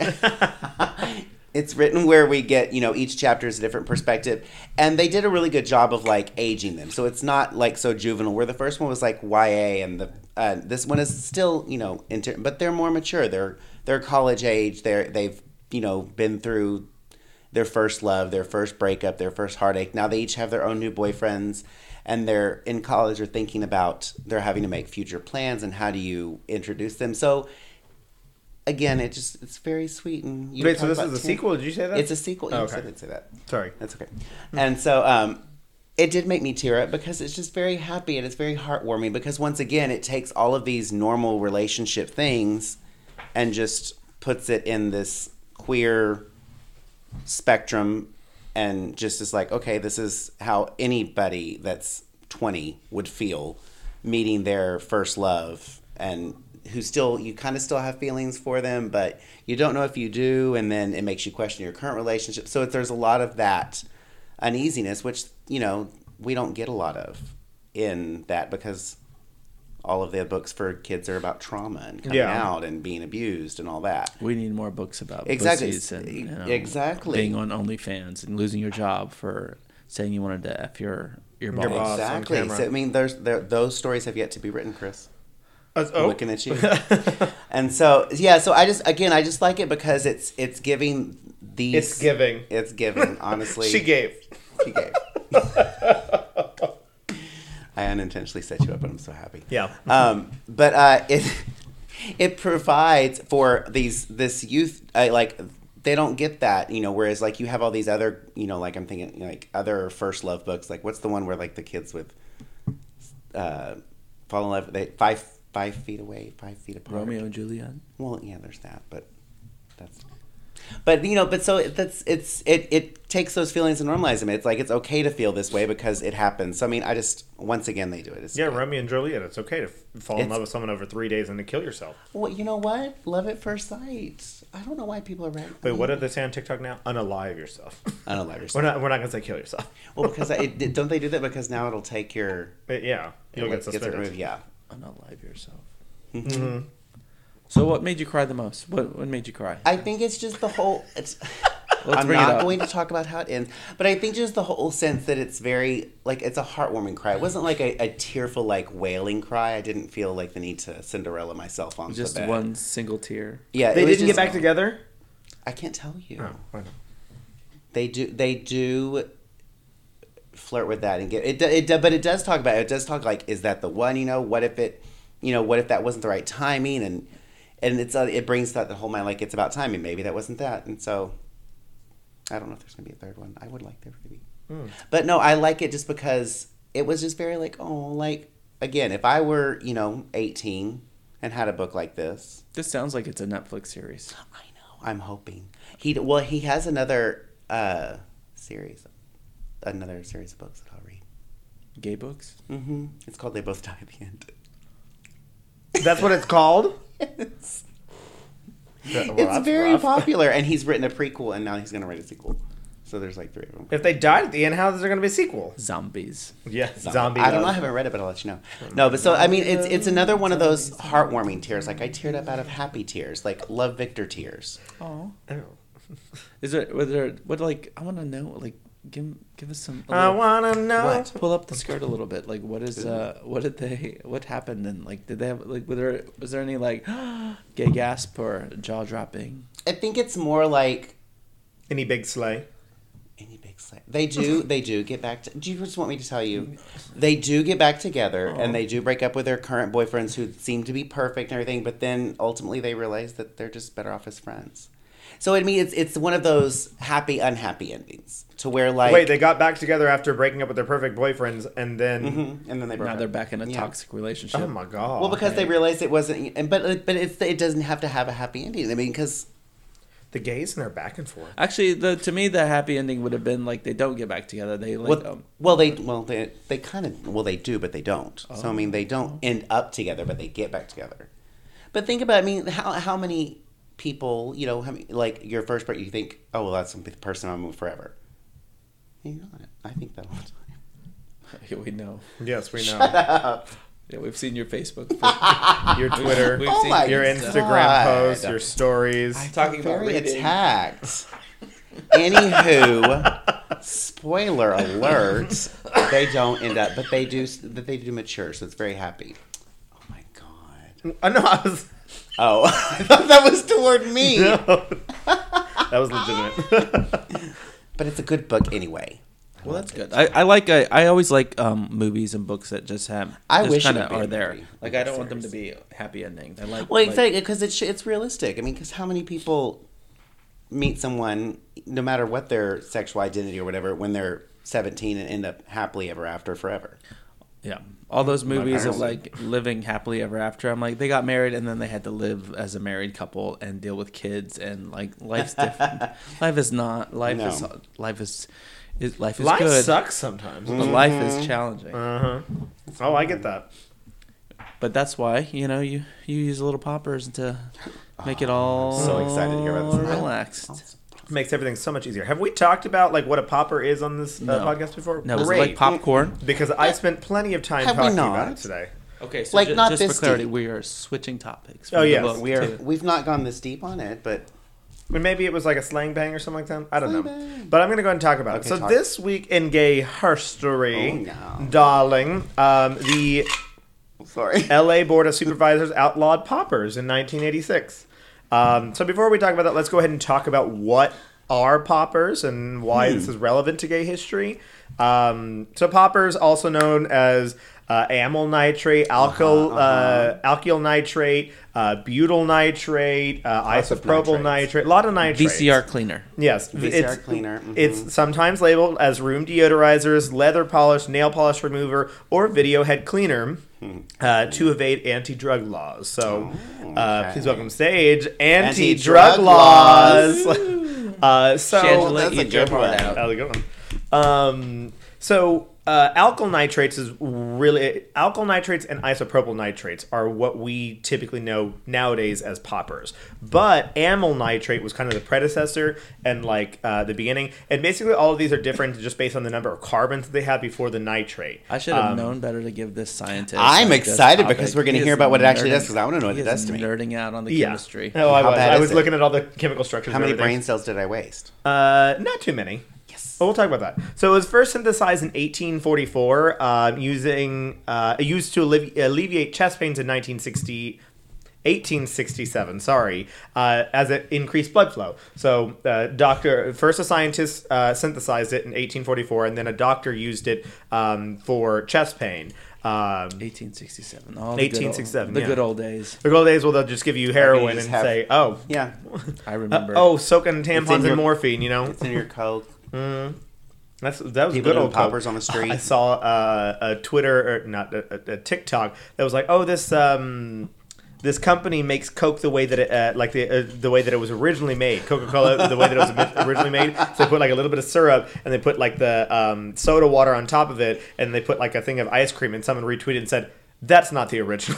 It's written where we get, each chapter is a different perspective. And they did a really good job of, like, aging them. So it's not, like, so juvenile, where the first one was, like, YA, and this one is still, but they're more mature. They're college age. They've, been through their first love, their first breakup, their first heartache. Now they each have their own new boyfriends, and they're in college or thinking about they're having to make future plans and how do you introduce them. So again, it's very sweet. And wait, so this is a sequel? Did you say that? It's a sequel. Oh, okay. I did say that. Sorry. That's okay. And so it did make me tear up because it's just very happy and it's very heartwarming because once again, it takes all of these normal relationship things and just puts it in this queer spectrum and just is like, okay, this is how anybody that's 20 would feel meeting their first love and who still, you kind of still have feelings for them, but you don't know if you do, and then it makes you question your current relationship. So there's a lot of that uneasiness, which, we don't get a lot of in that because all of the books for kids are about trauma and coming out and being abused and all that. We need more books about pussies and exactly being on OnlyFans and losing your job for saying you wanted to F your boss. Exactly. So, I mean, those stories have yet to be written, Chris. Looking at you. And so, so I just like it because it's giving these... It's giving, honestly. She gave. I unintentionally set you up, but I'm so happy. Yeah. But it provides for this youth, like they don't get that, whereas like you have all these other, like I'm thinking like other first love books, like what's the one where like the kids would fall in love, they 5 feet away, 5 feet apart. Romeo and Juliet. Well, yeah, there's that, but so it takes those feelings and normalizes them. It's like it's okay to feel this way because it happens. So I mean, once again they do it. It's good. Romeo and Juliet. It's okay to fall in love with someone over 3 days and to kill yourself. Well, you know what? Love at first sight. I don't know why people are ready. Wait, what did they say on TikTok now? Unalive yourself. Unalive yourself. We're not gonna say kill yourself. Well, because don't they do that because now it'll take your you'll get suspended. Removed, Unalive yourself. Mm-hmm. So what made you cry the most? What made you cry? I think it's just the whole... I'm not going to talk about how it ends, but I think just the whole sense that it's very, like, it's a heartwarming cry. It wasn't like a tearful, like, wailing cry. I didn't feel like the need to Cinderella myself onto just the bed. One single tear. Yeah, they didn't get back together? I can't tell you. Oh, why not? They do flirt with that and get it, but it does talk about it. It does talk like, is that the one? What if that wasn't the right timing? And it brings that the whole mind, like it's about timing. Maybe that wasn't that, and so I don't know if there's gonna be a third one. I would like there to be, but no, I like it just because it was just very like, oh, like again, if I were 18 and had a book like this. This sounds like it's a Netflix series. I know. I'm hoping he has another series of books that I'll read. Gay books. Mm-hmm. It's called They Both Die at the End. That's what it's called? Yes. Well, it's very popular, and he's written a prequel, and now he's going to write a sequel. So there's like 3 of them. If they died at the end, how is there going to be a sequel? Zombies. Yeah, zombie. I don't know. I haven't read it, but I'll let you know. No, but so I mean, it's another one of those heartwarming tears. Like I teared up out of happy tears, like Love Victor tears. Oh. Oh. Is there? What like? I want to know. Like, give us some. I wanna know. What? Pull up the skirt a little bit. Like, what happened? And like, did they have like, was there any like gay gasp or jaw dropping? I think it's more like Any big sleigh? any big slay. They do get back. Do you just want me to tell you? They do get back together, and they do break up with their current boyfriends who seem to be perfect and everything. But then ultimately, they realize that they're just better off as friends. So I mean, it's one of those happy, unhappy endings to where like Wait, they got back together after breaking up with their perfect boyfriends, and then and then they broke Now up. they're back in a toxic relationship. oh my god. Well, because they realized it wasn't, but it doesn't have to have a happy ending. I mean, because the gays and their back and forth. Actually, to me, the happy ending would have been like they don't get back together. They like they kind of they do, but they don't. So I mean, they don't end up together, but they get back together. But think about, I mean, how many people, you know, like your first part, you think, oh well, that's the person I'm with forever. You're not. I think that all the time. Yeah, we know. Yes, we know. Shut up. Yeah, we've seen your Facebook, Your Twitter, We've Oh seen my your God. Instagram posts, your stories. talking about Very reading. attacked. Anywho, spoiler alert: they don't end up, but they do mature. So it's very happy. Oh my god. I know. I was. Oh, I thought that was toward me. No. That was legitimate. But it's a good book anyway. Well, that's good. I always like movies and books that just have. I just wish it kinda would be are a there. movie, Like like I a don't want them to series. be happy endings. I like. Well, like, exactly, because it's realistic. I mean, because how many people meet someone, no matter what their sexual identity or whatever, when they're 17 and end up happily ever after forever? Yeah, all those movies of parents. like living happily ever after. I'm like, they got married and then they had to live as a married couple and deal with kids and like life's different. Life is not. Life No. is. Life is Life good. sucks sometimes. But life is challenging. Oh, I get that. But that's why you use little poppers to make it all So excited to hear about this. relaxed. Makes everything so much easier. Have we talked about like what a popper is on this No. podcast before? No, is it Great. like popcorn? Because I spent plenty of time Have we talking not? about it today. Okay, so Like, not just this for clarity, deep. we are switching topics. Oh, from the yes. book to- We've not gone this deep on it, but Or maybe it was like a slang bang or something like that. I don't Slang know. bang. But I'm going to go ahead and talk about Okay, it. So talk. this week in gay history, Oh, no. darling, the sorry. LA Board of Supervisors outlawed poppers in 1986. So before we talk about that, let's go ahead and talk about what are poppers and why this is relevant to gay history. So poppers, also known as amyl nitrate, alkyl nitrate, butyl nitrate, isopropyl nitrate, a lot of nitrates. VCR cleaner. Yes, VCR cleaner. Mhm. It's sometimes labeled as room deodorizers, leather polish, nail polish remover, or video head cleaner to evade anti-drug laws. So, please welcome stage anti-drug Anti-drug laws. So Shangela, that's a eat your good heart one. out. that was a good one. Alkyl nitrates alkyl nitrates and isopropyl nitrates are what we typically know nowadays as poppers. But amyl nitrate was kind of the predecessor and like the beginning. And basically all of these are different just based on the number of carbons that they had before the nitrate. I should have known better to give this scientist. I'm like, this excited topic. because we're going He to is hear about what it actually nerding- does because I want to know what he it is does to me. nerding out on the Yeah. chemistry. Oh, I How was. bad I is was it? looking at all the chemical structures. How and many everything. brain cells did I waste? Not too many. Yes. But we'll talk about that. So it was first synthesized in 1844, used to alleviate chest pains in 1867. Sorry, as it increased blood flow. So first a scientist synthesized it in 1844, and then a doctor used it for chest pain. 1867. 1867, The yeah. good old days. The good old days, well, they'll just give you heroin just and have- say, "Oh, Yeah. I remember. soak in tampons your- and morphine." You know, It's in your coke. that was People good doing old poppers coke. on the street. I saw a Twitter or not a TikTok that was like, "Oh, this company makes Coke the way that it the way that it was originally made. Coca-Cola the way that it was originally made. So they put like a little bit of syrup and they put like the soda water on top of it, and they put like a thing of ice cream. And someone retweeted and said, "That's not the original."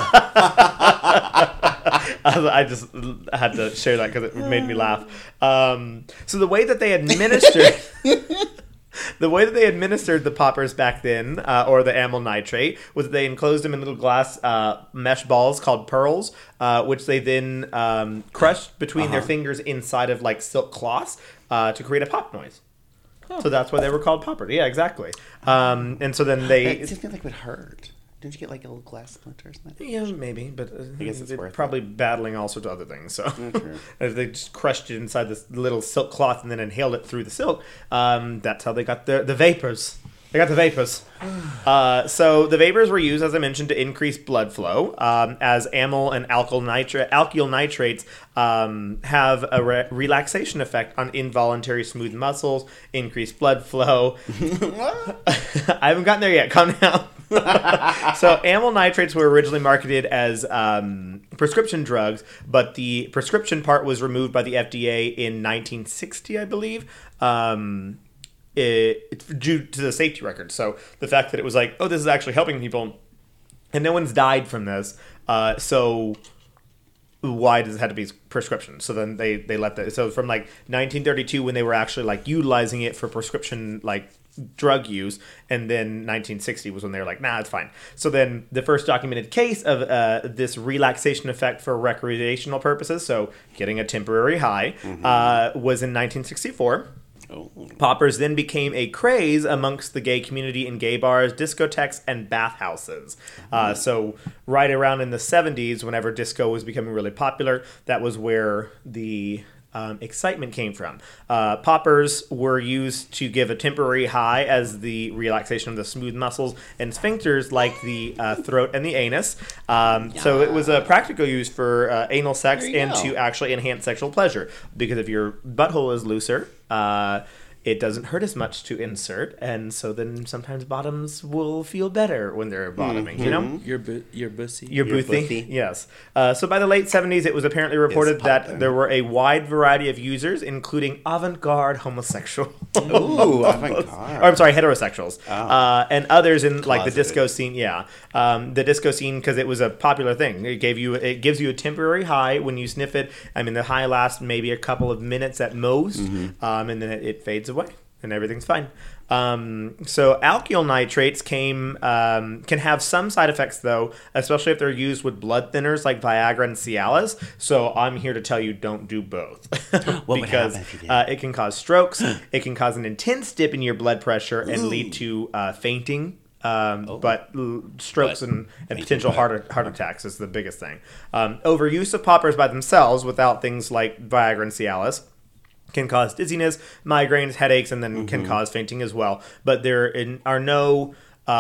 I just had to share that because it made me laugh. So the way that they administered. The way that they administered the poppers back then, or the amyl nitrate, was that they enclosed them in little glass mesh balls called pearls, which they then crushed between their fingers inside of like silk cloths to create a pop noise. So that's why they were called poppers. Yeah, exactly. And so then It seems like it would hurt. Didn't you get like a little glass splinter or something? Yeah, maybe, but I guess it's they're worth probably battling all sorts of other things. So true. if they just crushed it inside this little silk cloth and then inhaled it through the silk, that's how they got the vapors. They got the vapors. So the vapors were used, as I mentioned, to increase blood flow, as amyl and alkyl nitrates have a relaxation effect on involuntary smooth muscles, increased blood flow. I haven't gotten there yet. Calm down. So amyl nitrates were originally marketed as prescription drugs, but the prescription part was removed by the FDA in 1960, I believe. It's due to the safety record. So the fact that it was like, oh, this is actually helping people, and no one's died from this. So why does it have to be prescription? So then they let that. So from like 1932, when they were actually like utilizing it for prescription like drug use, and then 1960 was when they were like, nah, it's fine. So then the first documented case of this relaxation effect for recreational purposes, so getting a temporary high, was in 1964. Oh. Poppers then became a craze amongst the gay community in gay bars, discotheques, and bathhouses. So right around in the 70s, whenever disco was becoming really popular, that was where the excitement came from. Poppers were used to give a temporary high as the relaxation of the smooth muscles and sphincters like the throat and the anus. So it was a practical use for anal sex and to actually enhance sexual pleasure. Because if your butthole is looser, it doesn't hurt as much to insert, and so then sometimes bottoms will feel better when they're bottoming, you know? Your bussy. Your Your boothy, bussy. yes. So by the late 70s, it was apparently reported that there were a wide variety of users, including avant-garde homosexuals. Ooh, or I'm sorry, heterosexuals. And others in like the disco scene, the disco scene, because it was a popular thing. It gives you a temporary high when you sniff it. I mean, the high lasts maybe a couple of minutes at most, and then it fades away, and everything's fine. So alkyl nitrates can have some side effects, though, especially if they're used with blood thinners like Viagra and Cialis. So I'm here to tell you, don't do both. Because it can cause strokes, it can cause an intense dip in your blood pressure and lead to fainting. But strokes and potential heart attacks is the biggest thing. Overuse of poppers by themselves without things like Viagra and Cialis can cause dizziness, migraines, headaches, and then can cause fainting as well. But there are no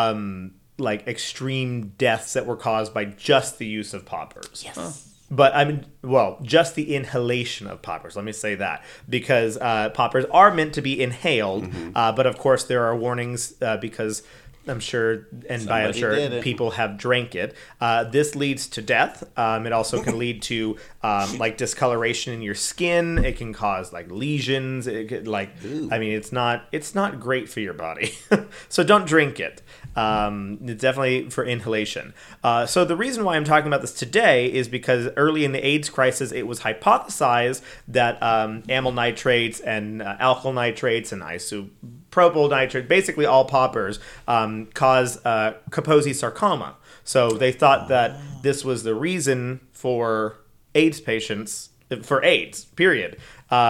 like extreme deaths that were caused by just the use of poppers. Yes. Huh. But I mean, well, just the inhalation of poppers. Let me say that, because poppers are meant to be inhaled, but of course there are warnings because I'm sure, and by I'm sure, people have drank it. This leads to death. It also can lead to like discoloration in your skin. It can cause like lesions. It could, I mean, it's not great for your body. So don't drink it. It's definitely for inhalation. So the reason why I'm talking about this today is because early in the AIDS crisis, it was hypothesized that amyl nitrates and alkyl nitrates and isopropyl nitrate, basically all poppers, cause Kaposi sarcoma. So they thought that this was the reason for AIDS patients, for AIDS, period.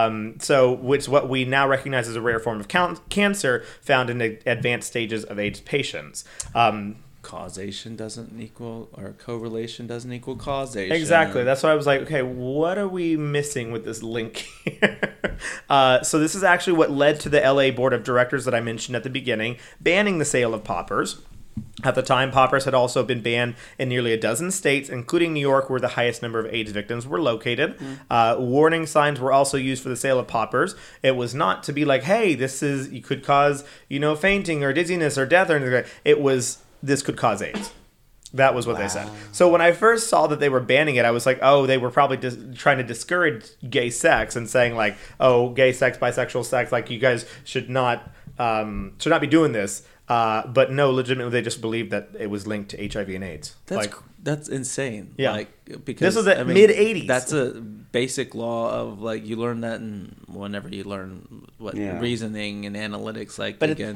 So which what we now recognize as a rare form of cancer found in the advanced stages of AIDS patients. Causation doesn't equal, or correlation doesn't equal causation. Exactly. That's why I was like, okay, what are we missing with this link here? So this is actually what led to the LA Board of Directors that I mentioned at the beginning, banning the sale of poppers. At the time, poppers had also been banned in nearly a dozen states, including New York, where the highest number of AIDS victims were located. Warning signs were also used for the sale of poppers. It was not to be like, hey, you could cause, fainting or dizziness or death or anything. It was, this could cause AIDS. That was what they said. So when I first saw that they were banning it, I was like, oh, they were probably just trying to discourage gay sex and saying like, oh, gay sex, bisexual sex, like you guys should not be doing this. But no, legitimately, they just believed that it was linked to HIV and AIDS. That's insane. Yeah. Because this was the mid-'80s. That's a basic law of, you learn that whenever you learn reasoning and analytics.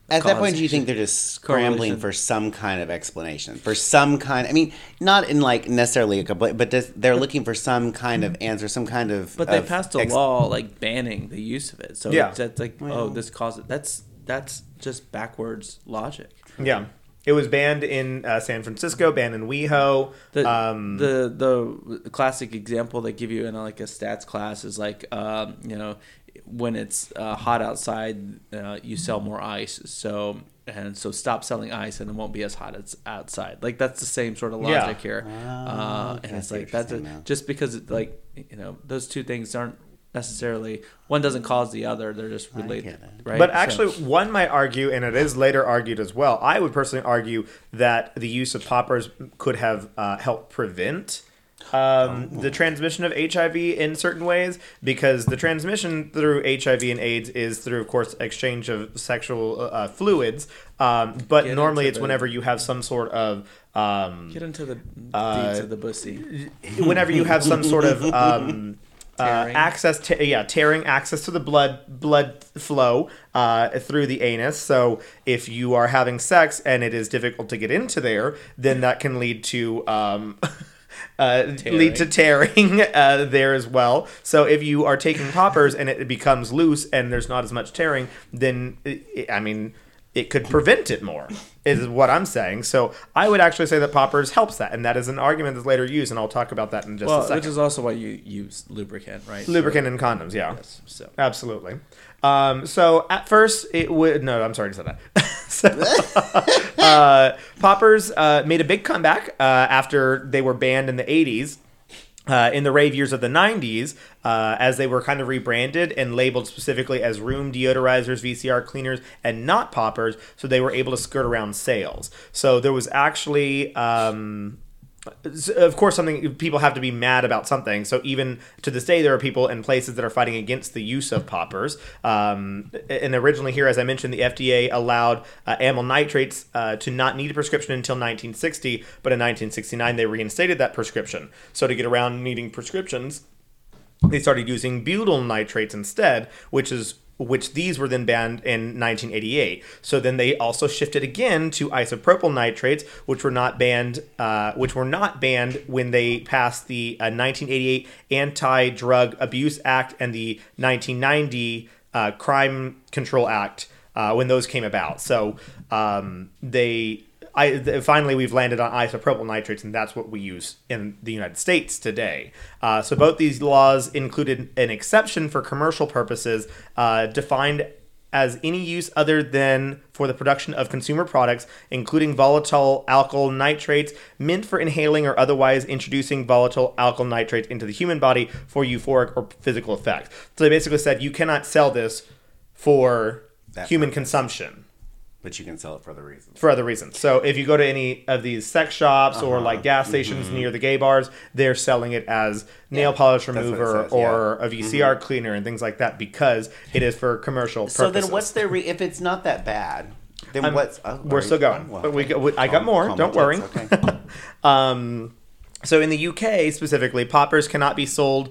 At that point, do you think they're just scrambling correlation. for some kind of explanation? For some kind, I mean, not in like necessarily a complete, but they're looking for some kind of answer, some kind of. But they passed a law like banning the use of it. So Yeah. that's like, this causes that's just backwards logic. Yeah. It was banned in San Francisco, banned in WeHo. The classic example they give you in like a stats class is like when it's hot outside, you sell more ice. So stop selling ice, and it won't be as hot as outside. Like that's the same sort of logic here. And it's like that's just because it, like those two things aren't necessarily, one doesn't cause the other, they're just related, right? But actually, one might argue, and it is later argued as well, I would personally argue that the use of poppers could have helped prevent the transmission of HIV in certain ways, because the transmission through HIV and AIDS is through, of course, exchange of sexual fluids, but normally it's whenever you have some sort of get into the deeds of the pussy. Whenever you have some sort of Tearing. tearing access to the blood flow through the anus. So if you are having sex and it is difficult to get into there, then that can lead to tearing there as well. So if you are taking poppers and it becomes loose and there's not as much tearing, then it could prevent it more, is what I'm saying. So I would actually say that poppers helps that, and that is an argument that's later used, and I'll talk about that in just a second. Which is also why you use lubricant, right? Lubricant and condoms, yeah. Yes, so. Absolutely. So at first it would... No, I'm sorry to say that. Poppers made a big comeback after they were banned in the 80s. In the rave years of the 90s, as they were kind of rebranded and labeled specifically as room deodorizers, VCR cleaners, and not poppers, so they were able to skirt around sales. So there was actually, of course, something people have to be mad about something. So even to this day, there are people in places that are fighting against the use of poppers. And originally here, as I mentioned, the FDA allowed amyl nitrates to not need a prescription until 1960, but in 1969 they reinstated that prescription. So to get around needing prescriptions, they started using butyl nitrates instead, which these were then banned in 1988. So then they also shifted again to isopropyl nitrates, which were not banned when they passed the 1988 Anti-Drug Abuse Act and the 1990 Crime Control Act when those came about. So finally, we've landed on isopropyl nitrates, and that's what we use in the United States today. So both these laws included an exception for commercial purposes, defined as any use other than for the production of consumer products, including volatile alkyl nitrates meant for inhaling or otherwise introducing volatile alkyl nitrates into the human body for euphoric or physical effects. So they basically said you cannot sell this for human consumption. But you can sell it for other reasons. For other reasons. So if you go to any of these sex shops or like gas stations near the gay bars, they're selling it as nail polish remover or a VCR cleaner and things like that, because it is for commercial purposes. So then what's their if it's not that bad, then what's... we're still going. Well, but I got more. Don't worry. Okay. So in the UK specifically, poppers cannot be sold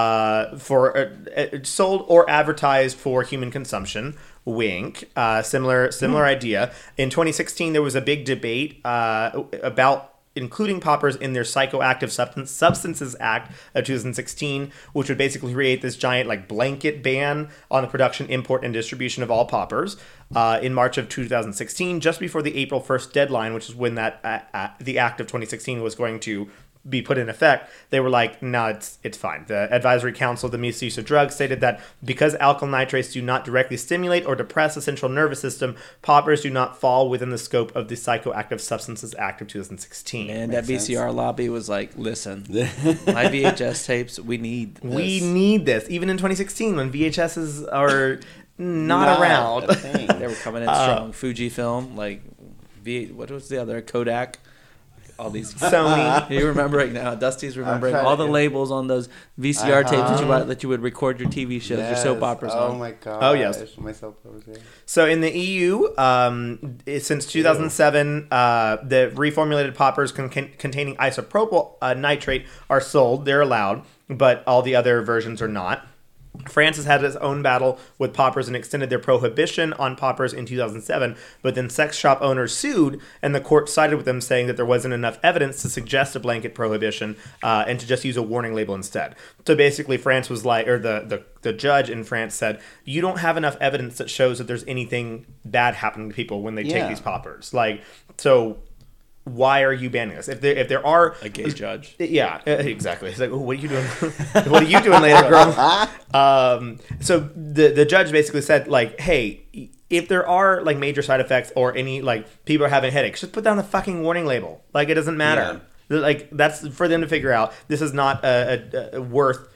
sold or advertised for human consumption. Wink. Similar idea. In 2016, there was a big debate about including poppers in their Psychoactive Substances Act of 2016, which would basically create this giant like blanket ban on the production, import, and distribution of all poppers. In March of 2016, just before the April 1st deadline, which is when that the Act of 2016 was going to be put in effect, they were like, no, it's fine. The Advisory Council of the Misuse of Drugs stated that because alkyl nitrates do not directly stimulate or depress the central nervous system, poppers do not fall within the scope of the Psychoactive Substances Act of 2016. And that VCR lobby was like, listen, my VHS tapes, we need this. We need this. Even in 2016, when VHSs are not around. They were coming in strong. Fujifilm, like, what was the other? Kodak. All these Sony. You remembering now? Dusty's remembering all the labels on those VCR tapes that you would record your TV shows, your soap operas on. Oh my god! Oh yes, my soap operas. Yeah. So in the EU, since 2007, the reformulated poppers containing isopropyl nitrate are sold. They're allowed, but all the other versions are not. France has had its own battle with poppers and extended their prohibition on poppers in 2007, but then sex shop owners sued, and the court sided with them, saying that there wasn't enough evidence to suggest a blanket prohibition and to just use a warning label instead. So basically, France was like, or the judge in France said, you don't have enough evidence that shows that there's anything bad happening to people when they take these poppers. like, so... Why are you banning this? If there are a gay judge, yeah, exactly. It's like, oh, what are you doing? What are you doing later, girl? So the judge basically said, like, hey, if there are like major side effects or any like people are having headaches, just put down the fucking warning label. Like, it doesn't matter. Yeah. Like, that's for them to figure out. This is not worth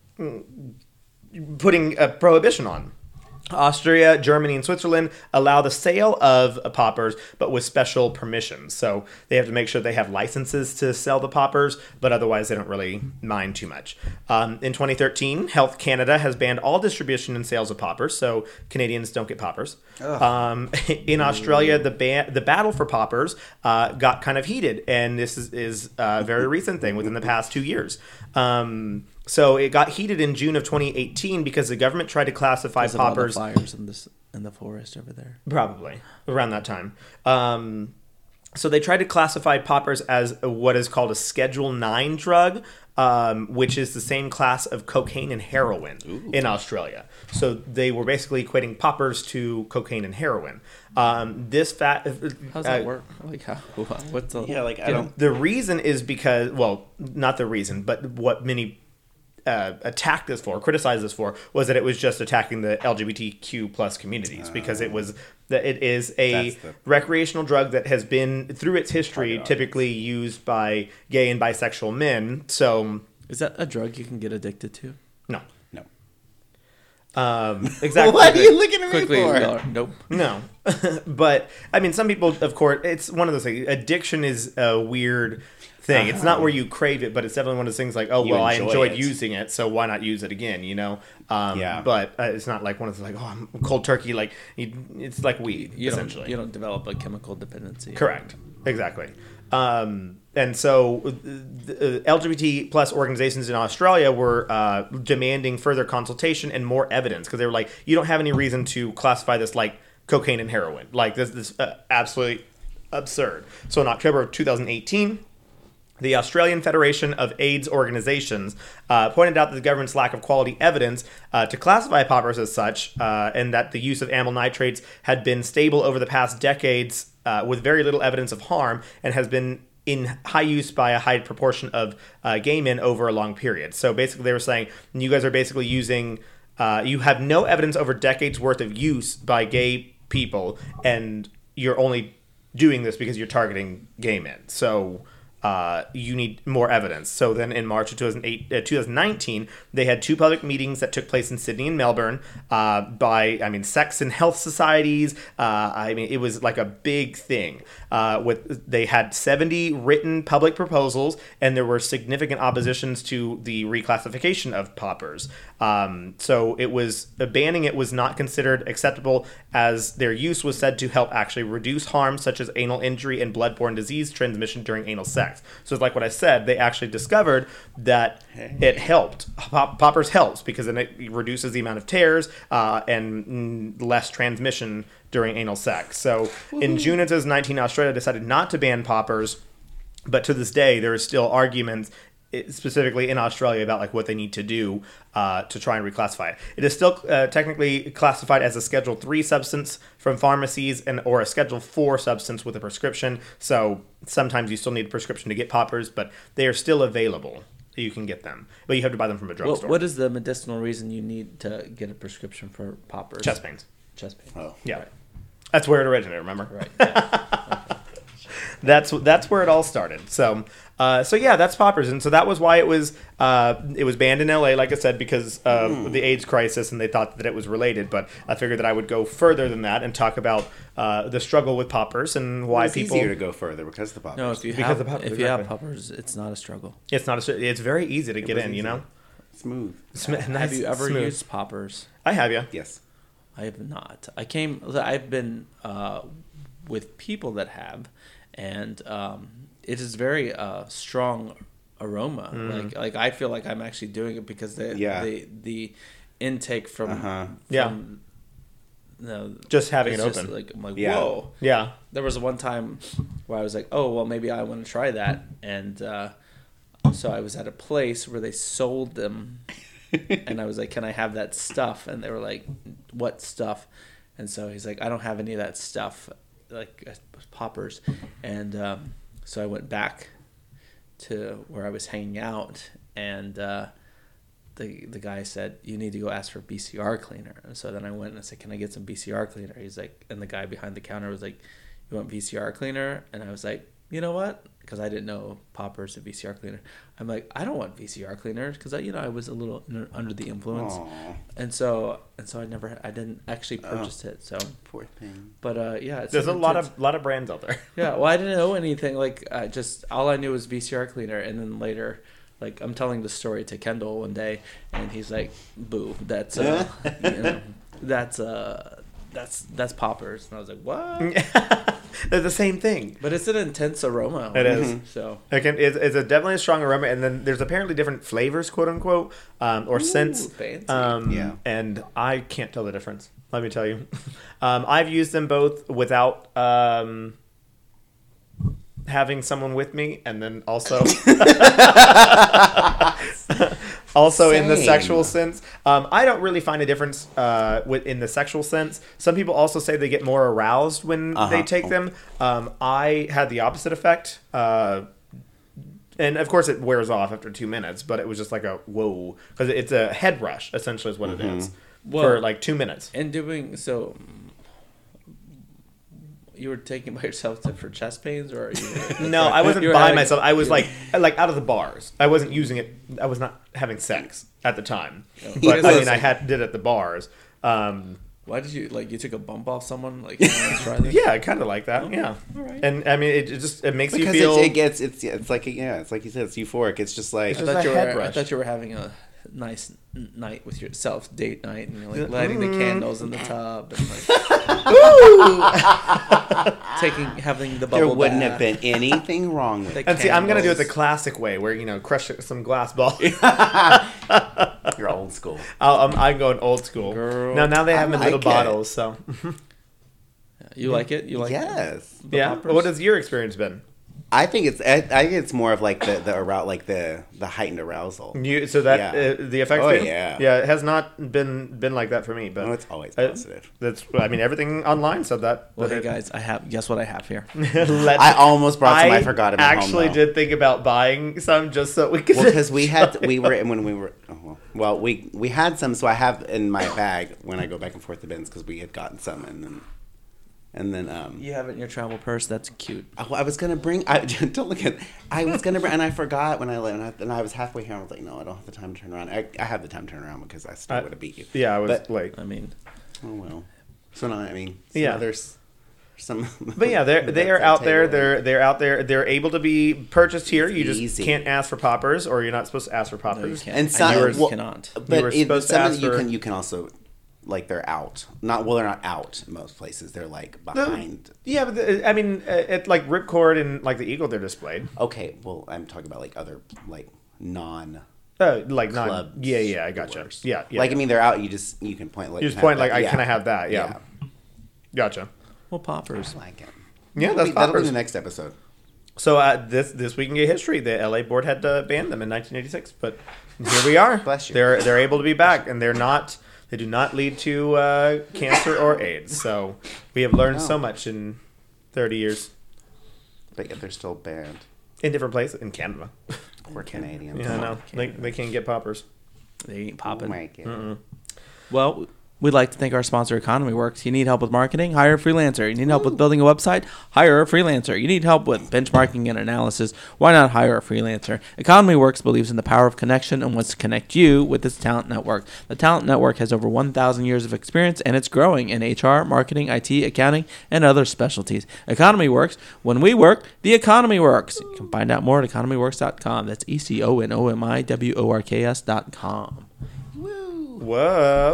putting a prohibition on. Austria, Germany, and Switzerland allow the sale of poppers, but with special permissions. So they have to make sure they have licenses to sell the poppers, but otherwise they don't really mind too much. In 2013, Health Canada has banned all distribution and sales of poppers, so Canadians don't get poppers. In Australia, the battle for poppers got kind of heated, and this is a very recent thing within the past 2 years. So it got heated in June of 2018 because the government tried to classify poppers. Of all the fires in the forest over there. Probably around that time. So they tried to classify poppers as what is called a Schedule 9 drug, which is the same class of cocaine and heroin in Australia. So they were basically equating poppers to cocaine and heroin. This fat. How does that work? Like, what's the? Yeah, like I don't. The reason is because, well, not the reason, but what many attacked this for, criticized this for, was that it was just attacking the LGBTQ plus communities, because it is a recreational drug that has been, through its history, typically used by gay and bisexual men. So is that a drug you can get addicted to? No. Exactly. What are you looking at me for? Nope. No. But I mean, some people, of course, it's one of those things. Addiction is a weird thing. It's not where you crave it, but it's definitely one of those things like, oh, well, I enjoyed using it, so why not use it again, you know? But it's not like one of those like, oh, I'm cold turkey. Like, it's like weed, essentially. You don't develop a chemical dependency. Correct. Exactly. And so LGBT plus organizations in Australia were demanding further consultation and more evidence, because they were like, you don't have any reason to classify this like cocaine and heroin. Like, this is absolutely absurd. So in October of 2018, the Australian Federation of AIDS Organizations pointed out that the government's lack of quality evidence to classify poppers as such, and that the use of amyl nitrates had been stable over the past decades with very little evidence of harm, and has been in high use by a high proportion of gay men over a long period. So basically they were saying, you guys are basically using, you have no evidence over decades worth of use by gay people, and you're only doing this because you're targeting gay men. So you need more evidence. So then in March of 2019, they had two public meetings that took place in Sydney and Melbourne by sex and health societies. It was like a big thing. They had 70 written public proposals, and there were significant oppositions to the reclassification of poppers. So it was banning it was not considered acceptable, as their use was said to help actually reduce harm such as anal injury and bloodborne disease transmission during anal sex. So it's like what I said, they actually discovered that it helped. Poppers helps because then it reduces the amount of tears and less transmission during anal sex. So in June of 2019, Australia decided not to ban poppers, but to this day there is still arguments, specifically in Australia, about like what they need to do to try and reclassify it. It is still technically classified as a Schedule 3 substance from pharmacies, or a Schedule 4 substance with a prescription. So sometimes you still need a prescription to get poppers, but they are still available. You can get them, but you have to buy them from a drugstore. What is the medicinal reason you need to get a prescription for poppers? Chest pains. Oh, yeah. Right. That's where it originated, remember? Right. Yeah. Okay. That's where it all started. So yeah, that's poppers, and so that was why it was banned in LA, like I said, because of the AIDS crisis, and they thought that it was related. But I figured that I would go further than that and talk about the struggle with poppers and why people. It's easier to go further because of the poppers. No, if you have poppers, it's not a struggle. It's very easy to get in, easy. You know. Smooth. Nice, have you ever smooth. used poppers? I have, yeah. Yes. I have not. I've been with people that have, and it is very strong aroma. Like I feel like I'm actually doing it because intake from Yeah. No, Just having it's it just open. like I'm like, Yeah. whoa. Yeah. There was one time where I was like, oh well, maybe I want to try that, and so I was at a place where they sold them, and I was like, can I have that stuff? And they were like, what stuff? And so he's like, I don't have any of that stuff, like poppers, and so I went back to where I was hanging out, and the guy said, you need to go ask for BCR cleaner. And so then I went and I said, can I get some BCR cleaner? He's like, and the guy behind the counter was like, you want VCR cleaner? And I was like, you know what? Because I didn't know poppers and VCR cleaner. I'm like, I don't want VCR cleaner because I was a little under the influence, Aw, and so I didn't actually purchase it. So, poor thing. but yeah, There's a lot of brands out there. yeah. Well, I didn't know anything. Like, just all I knew was VCR cleaner, and then later, like, I'm telling the story to Kendall one day, and he's like, "Boo, that's that's poppers," and I was like, "What?" They're the same thing. But it's an intense aroma. It is. So It's a definitely a strong aroma, and then there's apparently different flavors, quote unquote, or scents. fancy. Yeah. And I can't tell the difference. Let me tell you. I've used them both without having someone with me, and then also also in the Same. sexual sense. I don't really find a difference in the sexual sense. Some people also say they get more aroused when they take them. I had the opposite effect. And of course it wears off after 2 minutes, but it was just like a whoa, because it's a head rush essentially is what it is for like 2 minutes. and doing so. You were taking by yourself for chest pains, or you No, I wasn't you were by having- myself. I was like out of the bars. I wasn't using it. I was not having sex at the time. But I mean, I did at the bars. Why did you you took a bump off someone? Like, you wanna try this? Yeah, kind of like that. Yeah, all right. and I mean, it makes Because you feel. it's like it's like you said, it's euphoric. It's just like It's I just thought, a you head were, I rush. thought you were having a nice night with yourself, date night, and you're like lighting the candles in the tub and like having the bubble there wouldn't bath, have been anything wrong with the it. And see, I'm gonna do it the candles. classic way, where crush some glass ball. You're old school. I'm going old school. Girl. Now they have them in I little like it. bottles. So You like it? You like Yes. the yeah. poppers? What has your experience been? I think it's more of like the arousal, like the heightened arousal. So that Yeah. the effect. Oh, thing? yeah. Yeah. It has not been like that for me, but No, it's always positive. I mean, everything online said that. Well, but hey guys, guess what I have here? I almost brought some. I forgot them at home, actually though. did think about buying some just so we could. Well, because we had some, so I have in my bag when I go back and forth to bins because we had gotten some, and then You have it in your travel purse. That's cute. I was gonna bring. Don't look at. I was gonna bring, and I forgot when I was halfway here. I was like, no, I don't have the time to turn around. I have the time to turn around because I still would have beat you. Yeah, I was But- late. I mean, Oh well. So no, I mean, Yeah. There's some. But yeah, they are out there. They're out there. They're able to be purchased here. You just Easy. can't ask for poppers, or you're not supposed to ask for no, you poppers. can't. And some yours well, cannot. You But were supposed to some of ask you for- can also. Like they're out. They're not out in most places. They're like behind. Yeah, but I mean, at like Ripcord and like the Eagle, they're displayed. Okay, well, I'm talking about like other like non. Like not. Clubs, Yeah, I gotcha. doors. Yeah. Like I mean, they're out. You can point like. you just have point that. like, Yeah. can I have that? Yeah. Gotcha. Well, poppers. I like it. Yeah, That'll that's be- that'll be poppers. the next episode. So this week in gay history, the LA board had banned them in 1986, but here we are. Bless you. They're able to be back, and they do not lead to cancer or AIDS. So we have learned so much in 30 years But yet they're still banned. in different places in Canada. We're Canadians. Yeah, I know they can't get poppers. They ain't Oh popping. my God. Well, we'd like to thank our sponsor, Economy Works. You need help with marketing? Hire a freelancer. You need help with building a website? Hire a freelancer. You need help with benchmarking and analysis? Why not hire a freelancer? Economy Works believes in the power of connection and wants to connect you with its talent network. The talent network has over 1,000 years of experience, and it's growing in HR, marketing, IT, accounting, and other specialties. Economy Works. When we work, the economy works. You can find out more at economyworks.com. That's ECONOMIWORKS.com. Woof.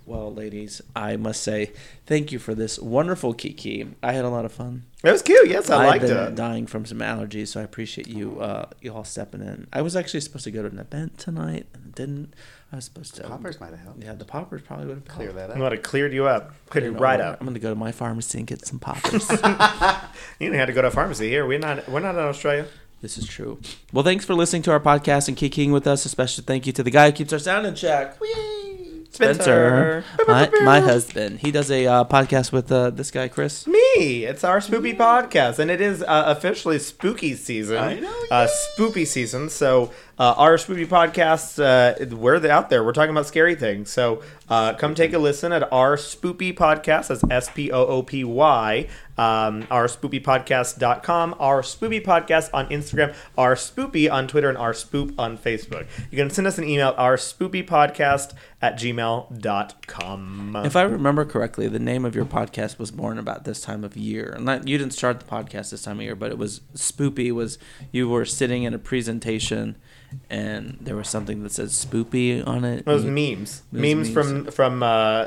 Well, ladies, I must say thank you for this wonderful Kiki. I had a lot of fun. It was cute. Yes, I I've liked been it. dying from some allergies, so I appreciate you all stepping in. I was actually supposed to go to an event tonight and didn't. I was supposed to. Poppers might have helped. Yeah, the poppers probably would have Clear that What, up. it cleared you up. Cleared you right up. I'm going to go to my pharmacy and get some poppers. You didn't have to go to a pharmacy here. We're not in Australia. This is true. Well, thanks for listening to our podcast and kikiing with us. A special thank you to the guy who keeps our sound in check. Spencer, my husband. He does a podcast with this guy, Chris. Me. It's our spoopy podcast, and it is officially spooky season. I know, Spoopy season. So our spoopy podcast, we're out there. We're talking about scary things. So come take a listen at our spoopy podcast. That's SPOOPY. Our spoopypodcast.com, our spoopy podcast on Instagram, our spoopy on Twitter, and our spoop on Facebook. You can send us an email at ourspoopypodcast@gmail.com. If I remember correctly, the name of your podcast was born about this time of year. And you didn't start the podcast this time of year, but it was spoopy. Was you were sitting in a presentation and there was something that says spoopy on it. It was memes. Memes from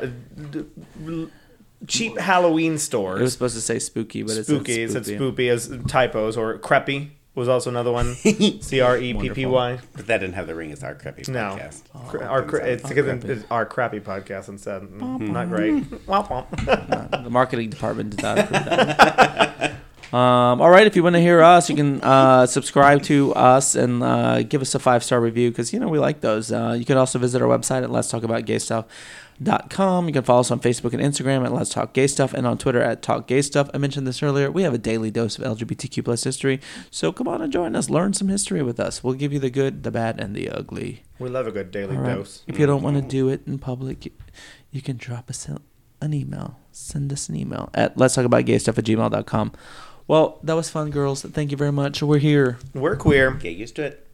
cheap Halloween stores. It was supposed to say spooky, but Spooky. it It said said spoopy. spoopy as typos, or creppy was also another one. CREPPY. But that didn't have the ring as our crappy No. podcast. It's because it's our crappy podcast instead. Not great. Womp womp. The marketing department did not approve that. All right, if you want to hear us, you can subscribe to us and give us a 5-star review because, we like those. You can also visit our website at letstalkaboutgaystuff.com. You can follow us on Facebook and Instagram at Let's Talk Gay Stuff and on Twitter at Talk Gay Stuff. I mentioned this earlier. We have a daily dose of LGBTQ plus history, so come on and join us. Learn some history with us. We'll give you the good, the bad, and the ugly. We love a good daily All right. dose. If you don't want to do it in public, you can drop us an email. Send us an email at letstalkaboutgaystuff@gmail.com. Well, that was fun, girls. Thank you very much. We're here. We're queer. Get used to it.